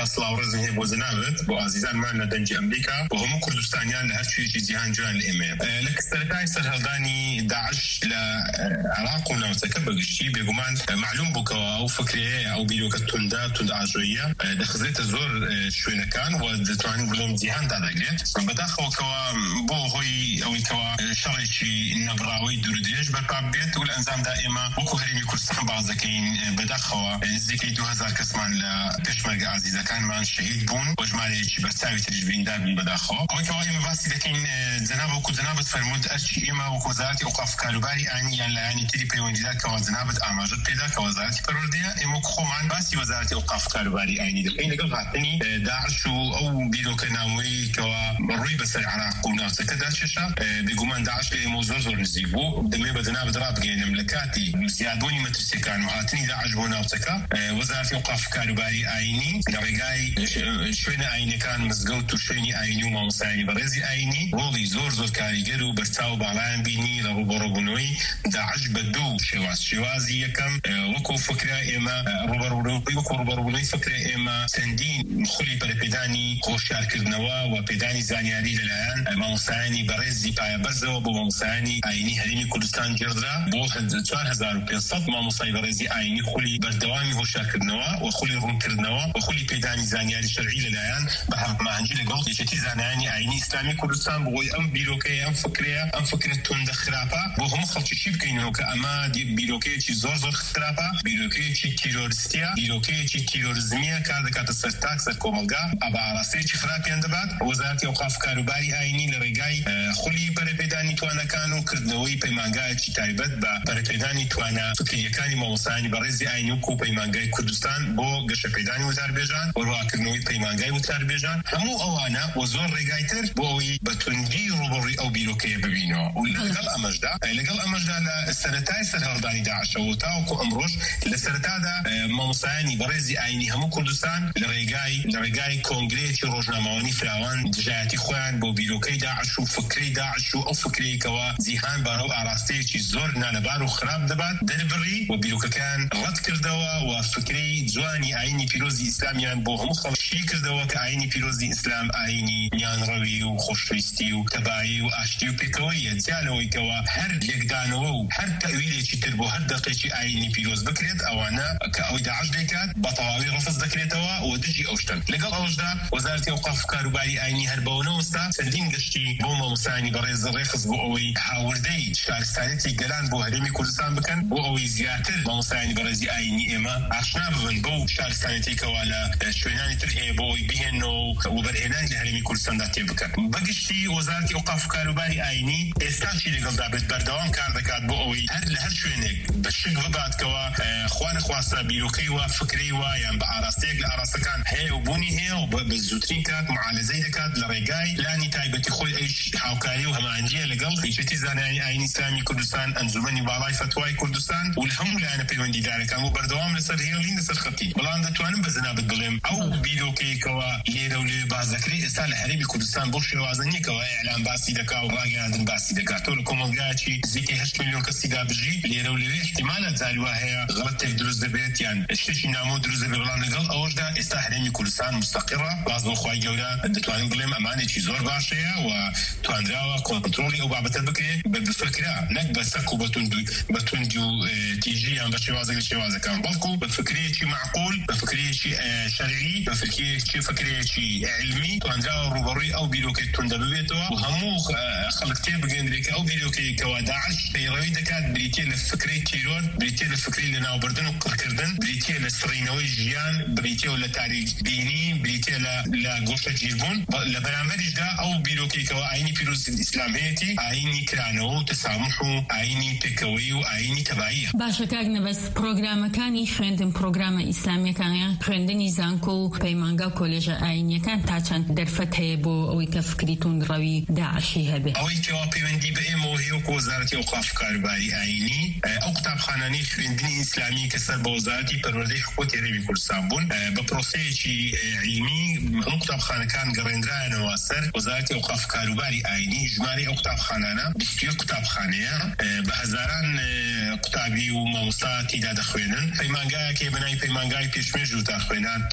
ڕزم هەیە بۆ جەنابەت بۆ ئازیزانمان لە دەنجی ئەمریکا بۆ هەموو کوردستانیان لە هەر شوێژی جیهان جوان لە ئێمەیە. لە سەرەتای سەرهەڵدانی داعش لە عێراق و ناوچەکە بەگشتی بێگومان معلوم بووکەوە ئەو فکرەیە ئەو بیرۆکە توندە توندئاژۆییە دەخزێتە زۆر شوێنەکان و دەتوانین بڵێم جیهاندا دەگرێت. بەداخەوەکەوە بۆ هۆی ئەوەی کەوا شەڕێکی نەبراوەی دوورودرێژ بەرپا بێت و لە ئەنجامدا ئێمە وەکو هەرێمی کوردستان باز دەکەین بەداخەوە نزیکەی دوو هەزار کەسمان لە پێشمەرگە ئازیزەکانمان شەهید بوون بۆ ژمارەیەکی بەرچاوی تریش بریندار بوون بەداخەوە. ئەوەی کەوا ئێمە باسی دەکەین جەناب وەکو جەنابەت فەرموود ئەرچی ئێمە وەکو وەزارەتی ئەوقاف و کاروباری ئاینی یان لایەنی تری پەیوەندیدار کە جەنابەت ئاماژەت پێدا کە وەزارەتی پەروەردەیە ئێمە وەکو خۆمان باسی وەزارەتی ئەوقاف و کاروباری ئاینی دەکەین لەگەڵ هاتنی داعش و ئەو بیرۆکە ناوەیی کەوا ڕووی بەسەر عێراق و ناوچەکەدا چێشە بێگومان داعش لە ئێمە زۆر زۆر نزیک بوو. دەمێ بە جەنابەت ڕابگەێنم لە کاتی زیادبوونی مەترسیەکان و هاتنی داعش بۆ ناوچەکە وەزارەتی ئەوقاف و کاروباری ئاینی لە ڕێگای شوێنە ئاینیەکان مزگەوت و شوێنی ئاینی و مامۆستایانی بەڕێزی ئاینی ڕۆڵی زۆر زۆر کاریگەر و بەرچاو باڵایان بینی لە ڕوبەڕووبوونەوەی داعش بە دوو شێواز. شێوازی یەکەم وەکو فکرە ئێمە ڕوبەڕووبوونەوەی وەکو ڕوبەڕووبوونەوەی فکرە ئێمە چەندین خولی بەرەپێدانی خۆشیارکردنەوە و پێدانی زانیاری لەلایەن مامۆستایانی بەڕێزی پایەبەرزەوە بۆ مامۆستایانی ئاینی هەرێمی کوردستان گێڕدرا بۆ چوار هەزار و پێنج مامۆستای بەڕێزی ئاینی خولی بەردەوامی هۆشیارکردنەوە و خولی ڕوونکردنەوە و خولی پێدانی زانیاری شەرعی لەلایەن بە هەماهەنگی لەگەڵ یەکێتی زانایانی ئاینی ئیسلامی کوردستان بۆی ئەم بیرۆکەیە ئەم فکرەیە ئەم فکرە توندە خراپە بۆ هەموو خەڵکی چی بکەینەوە کە ئەمە بیرۆکەیەکی زۆر زۆر خراپە، بیرۆکەیەکی تیرۆریستیە، بیرۆکەیەکی تیرۆریزمیە کار دەکاتە سەر تاک سەر کۆمەلگا بە ئاراستەیەکی خراپیان دەبات. وەزارەتی ئەوقاف و کاروباری ئاینی لە ڕێگای خولی بەرەپێدانی توانەکان و کردنەوەی پەیمانگایەکی تایبەت بە بەرەپێدانی توانە فکریەکانی مامۆستایانی بەڕێزی ئاینی و پەیمانگای کوردستان بۆ گەشەپێدانی وتاربێژان و ڕواکردنەوەی پەیمانگای وتاربێژان هەموو ئەوانە و زۆر ڕێگایتر بۆ ئەوەی بە توندی ڕوبەڕووی ئەو بیرۆکەیە ببینەوە. و لەگەڵ ئەمەشدا لەگەڵ ئەمەشدا لە سەرەتای سەرهەڵدانی داعشەوە تاوەکو ئەمڕۆژ لە سەرەتادا مامۆستایانی بەڕێزی ئاینی هەموو کوردستان لە ڕێگای لە ڕێگای کۆنگرەیەکی ڕۆژنامەوانی فراوان دژایەتی خۆیان بۆ بیرۆکەی داعش و فکرەی داعش و ئەو فکرەیەکەوە جیهان بارەو ئاراستەیەکی زۆر نالەبار و خراپ دەبات دەربڕی و بیرۆکەکان ڕەت کردەوە و فکرەی جوانی ئاینی پیرۆزی ئیسلامیان بۆ هەموو خەڵکی کردەوە کە ئاینی پیرۆزی ئیسلام ئاینی میانڕەوی و خۆشەویستی و تەبایی و ئاشتی و پێکەوەیە جالەوەیکەوە هەر لێکدانەوە و هەر تەویلێکی تر بۆ هەر دەقێکی ئاینی پیرۆز بکرێت ئەوانە کە ئەوەی داعش دەکات بە تەواوی ڕەفز دەکرێتەوە و دژی ئەوشتن. لەگەڵ ئەوشدا وەزارەتی ئەوقاف و کاروباری ئاینی هەر بەوەنەوەستا چەندین گەشتی بۆ مامۆستایانی بەڕێز ڕێخست بۆ ئەوەی هاوردەی شارستانێتی گەلان بۆ هەرێمی کوردستان بکەن بۆ ئەوەی زیاتر مامۆستایانی بەڕێزی ئاینی ئێمە ئاشنا ببن بەو شارستانێتێکەوە لە شوێنانی تر هەیە بۆ ئەوەی بهێنەوە و بەرهێنانی لە هەرێمی کوردستاندا تێ بکەن. بەگشتی وەزارەتی ئەوقاف و کاروباری ئاینی ئێستاشی لەگەڵدا بێت بەردەوام کار دەکات بۆ ئەوەی هەر لە هەر شوێنێک بە شک بباتکەوە خوا نەخواستە بیرۆکەی وا فکرەی وا یان بە ئاراستەیەک لە ئاراستەکان هەیە و بوونی هەیە و بە زووترین کات معالەزەی دەکات لە ڕێگای لانی تایبەتی خۆی ئەیش هاوکاری و هەماهەنگیە لەگەڵ یەکێتی زانایانی ئاینی ئیسلامی کوردستان، ئەنجومەنی باڵای فتوای کوردستان و لە هەموو لایەنە پەیوەندیدارەکان و بەردەوام لەسەر هێڵین لەسەر خەتی. بەڵام دەتوانم بە جەنابەت بڵێم ئەو بیرۆکەیەکەوە لێرە و لێ باز دەکرێت ئێستا لە هەرێمی کوردستان بۆ شێوازە نیەکەوە ئێعلان باسی دەکات و ڕاگەیاندن باسی دەکات تۆ لە کۆمەلگایەکی نزیکەی هەشت میلیۆن کەسی دابژی لێرە و لێرە احتیمالە جاریوا هەیە غەڵەتێک دروست دەبێت یان شتێکی نامۆ دروست دەبێت. بەڵام لەگەڵ ئەوەشدا ئێستا هەرێمی کوردستان مستەقیڕە باز بۆ خوای گەورە دەتوانین بڵێم ئەمانێکی زۆر باشەیە و توانراوە کۆنتڕۆلی ئەو بابەتە بکرێت بە بفکرا نەک بە سەک و بە توندی و تیژی یان بە شێوازێک لە شێوازەکان بەڵکو بە فکرەیەکی معقول بە فکرەیەکی شەرعی بە فکرەیەکی فکرەیەکی علمی توانراوە ڕوبەڕووی ئەو بیرۆکەی توندە ببێتەوە و هەموو خەڵک تێ بگەندرێت کە ئەو بیرۆکەیەکەوە داعش پەیڕەوی دەکات بریتێ لە فکرەی تیرۆر، بریتێ لە فکری لەناوبردن و قڕکردن، بریتێ لە سڕینەوەی ژیان، بریتێ لە تاریک بینی، بریتێ لە گۆشە گیربوون. لە بەرامبەریشدا ئەو بیرۆکەیەکەوە ئاینی پیرۆزی ئیسلام هەیەتی ئاینی کرانەوە و تەسامح و ئاینی پێکەوەی و ئاینی تەباییە. باشە کاک نەبەس پرۆگرامەکانی خوێندن پرۆگرامە ئیسلامیەکان خوێندنی زانکۆ و پەیمانگا و کۆلێژە ئاینیەکان تا چەند دەرفەت هەیە بۆ ئەوەی کە فکری توندڕەوی داعشی هەبێت؟ ئەوەی کەوا پەیوەندی بە ئێمەوە هەیە وەکو وەزارەتی ئەوقاف و کاروباری ئاینی ئەو قوتابخانانەی خوێندنی ئیسلامی کە سەر بە وەزارەتی پەروەردەی حقوقی هەرێمی کوردستان بوون بە پرۆسەیەکی علمی هەموو قوتابخانەکان گەڕێنرایەنەوە سەر وەزارەتی ئەوقاف و کاروباری ئاینی. ژمارەی ئەو قوتابخانانە بیست و یەک قوتابخانەیە بە هەزاران قوتابی و مامۆستا تێدا دەخوێنن. پەیمانگایەکێ بەناوی پەیمانگای پێشمێژ و تاخوێنان، پەیمانگایەک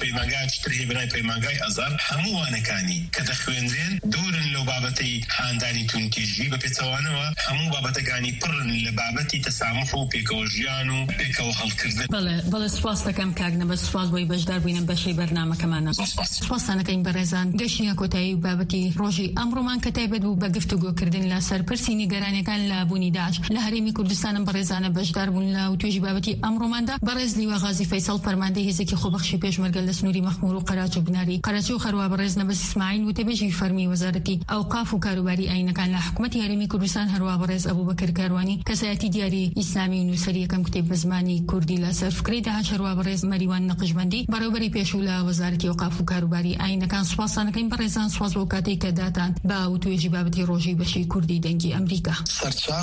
تشتري بناي بيمانغاي أزار هموانكاني كذا خوينزين دورن لو بابتي هانداني تنتيجي ببيتوانوا همو بابتكاني برن لبابتي تسامحوا بيكوجيانو بيكو هالكردن. بله بله سپاس دکم کاغنه بس سپاس بوی بجدار بینم بشی برنامه کمانه. سپاس أنا كين برزان قشني كوتاي بابتي روجي أمر مان كتابة وبقفتو كردن لا سر برسيني قراني كان لابوني داعش لهريمي كردستان برزانة بجدار بون لا وتوجي بابتي أمر مان دا برزلي وغازي فيصل فرماندي هزكي خوبخشي بيش مرقل سنوري مخمور وقراجو بناري قراجو خروا برزنا بس إسماعيل وتبجي فرمي وزارتي أوقاف وكاروباري أين كان لحكومتي هريمي كردستان هروا برز أبو بكر كارواني كسياتي دياري إسلامي ونسري كم كتب بزماني كردي لا سر فكري داعش هروا برز مريوان نقشبندي بروبري بيشولا وزارتي أوقاف وكاروباري أين كان سپاس أنا كين برزان سپاس وكاتي كداتان با وتوجي بابتي روجي بشي كردي دنجي أمريكا.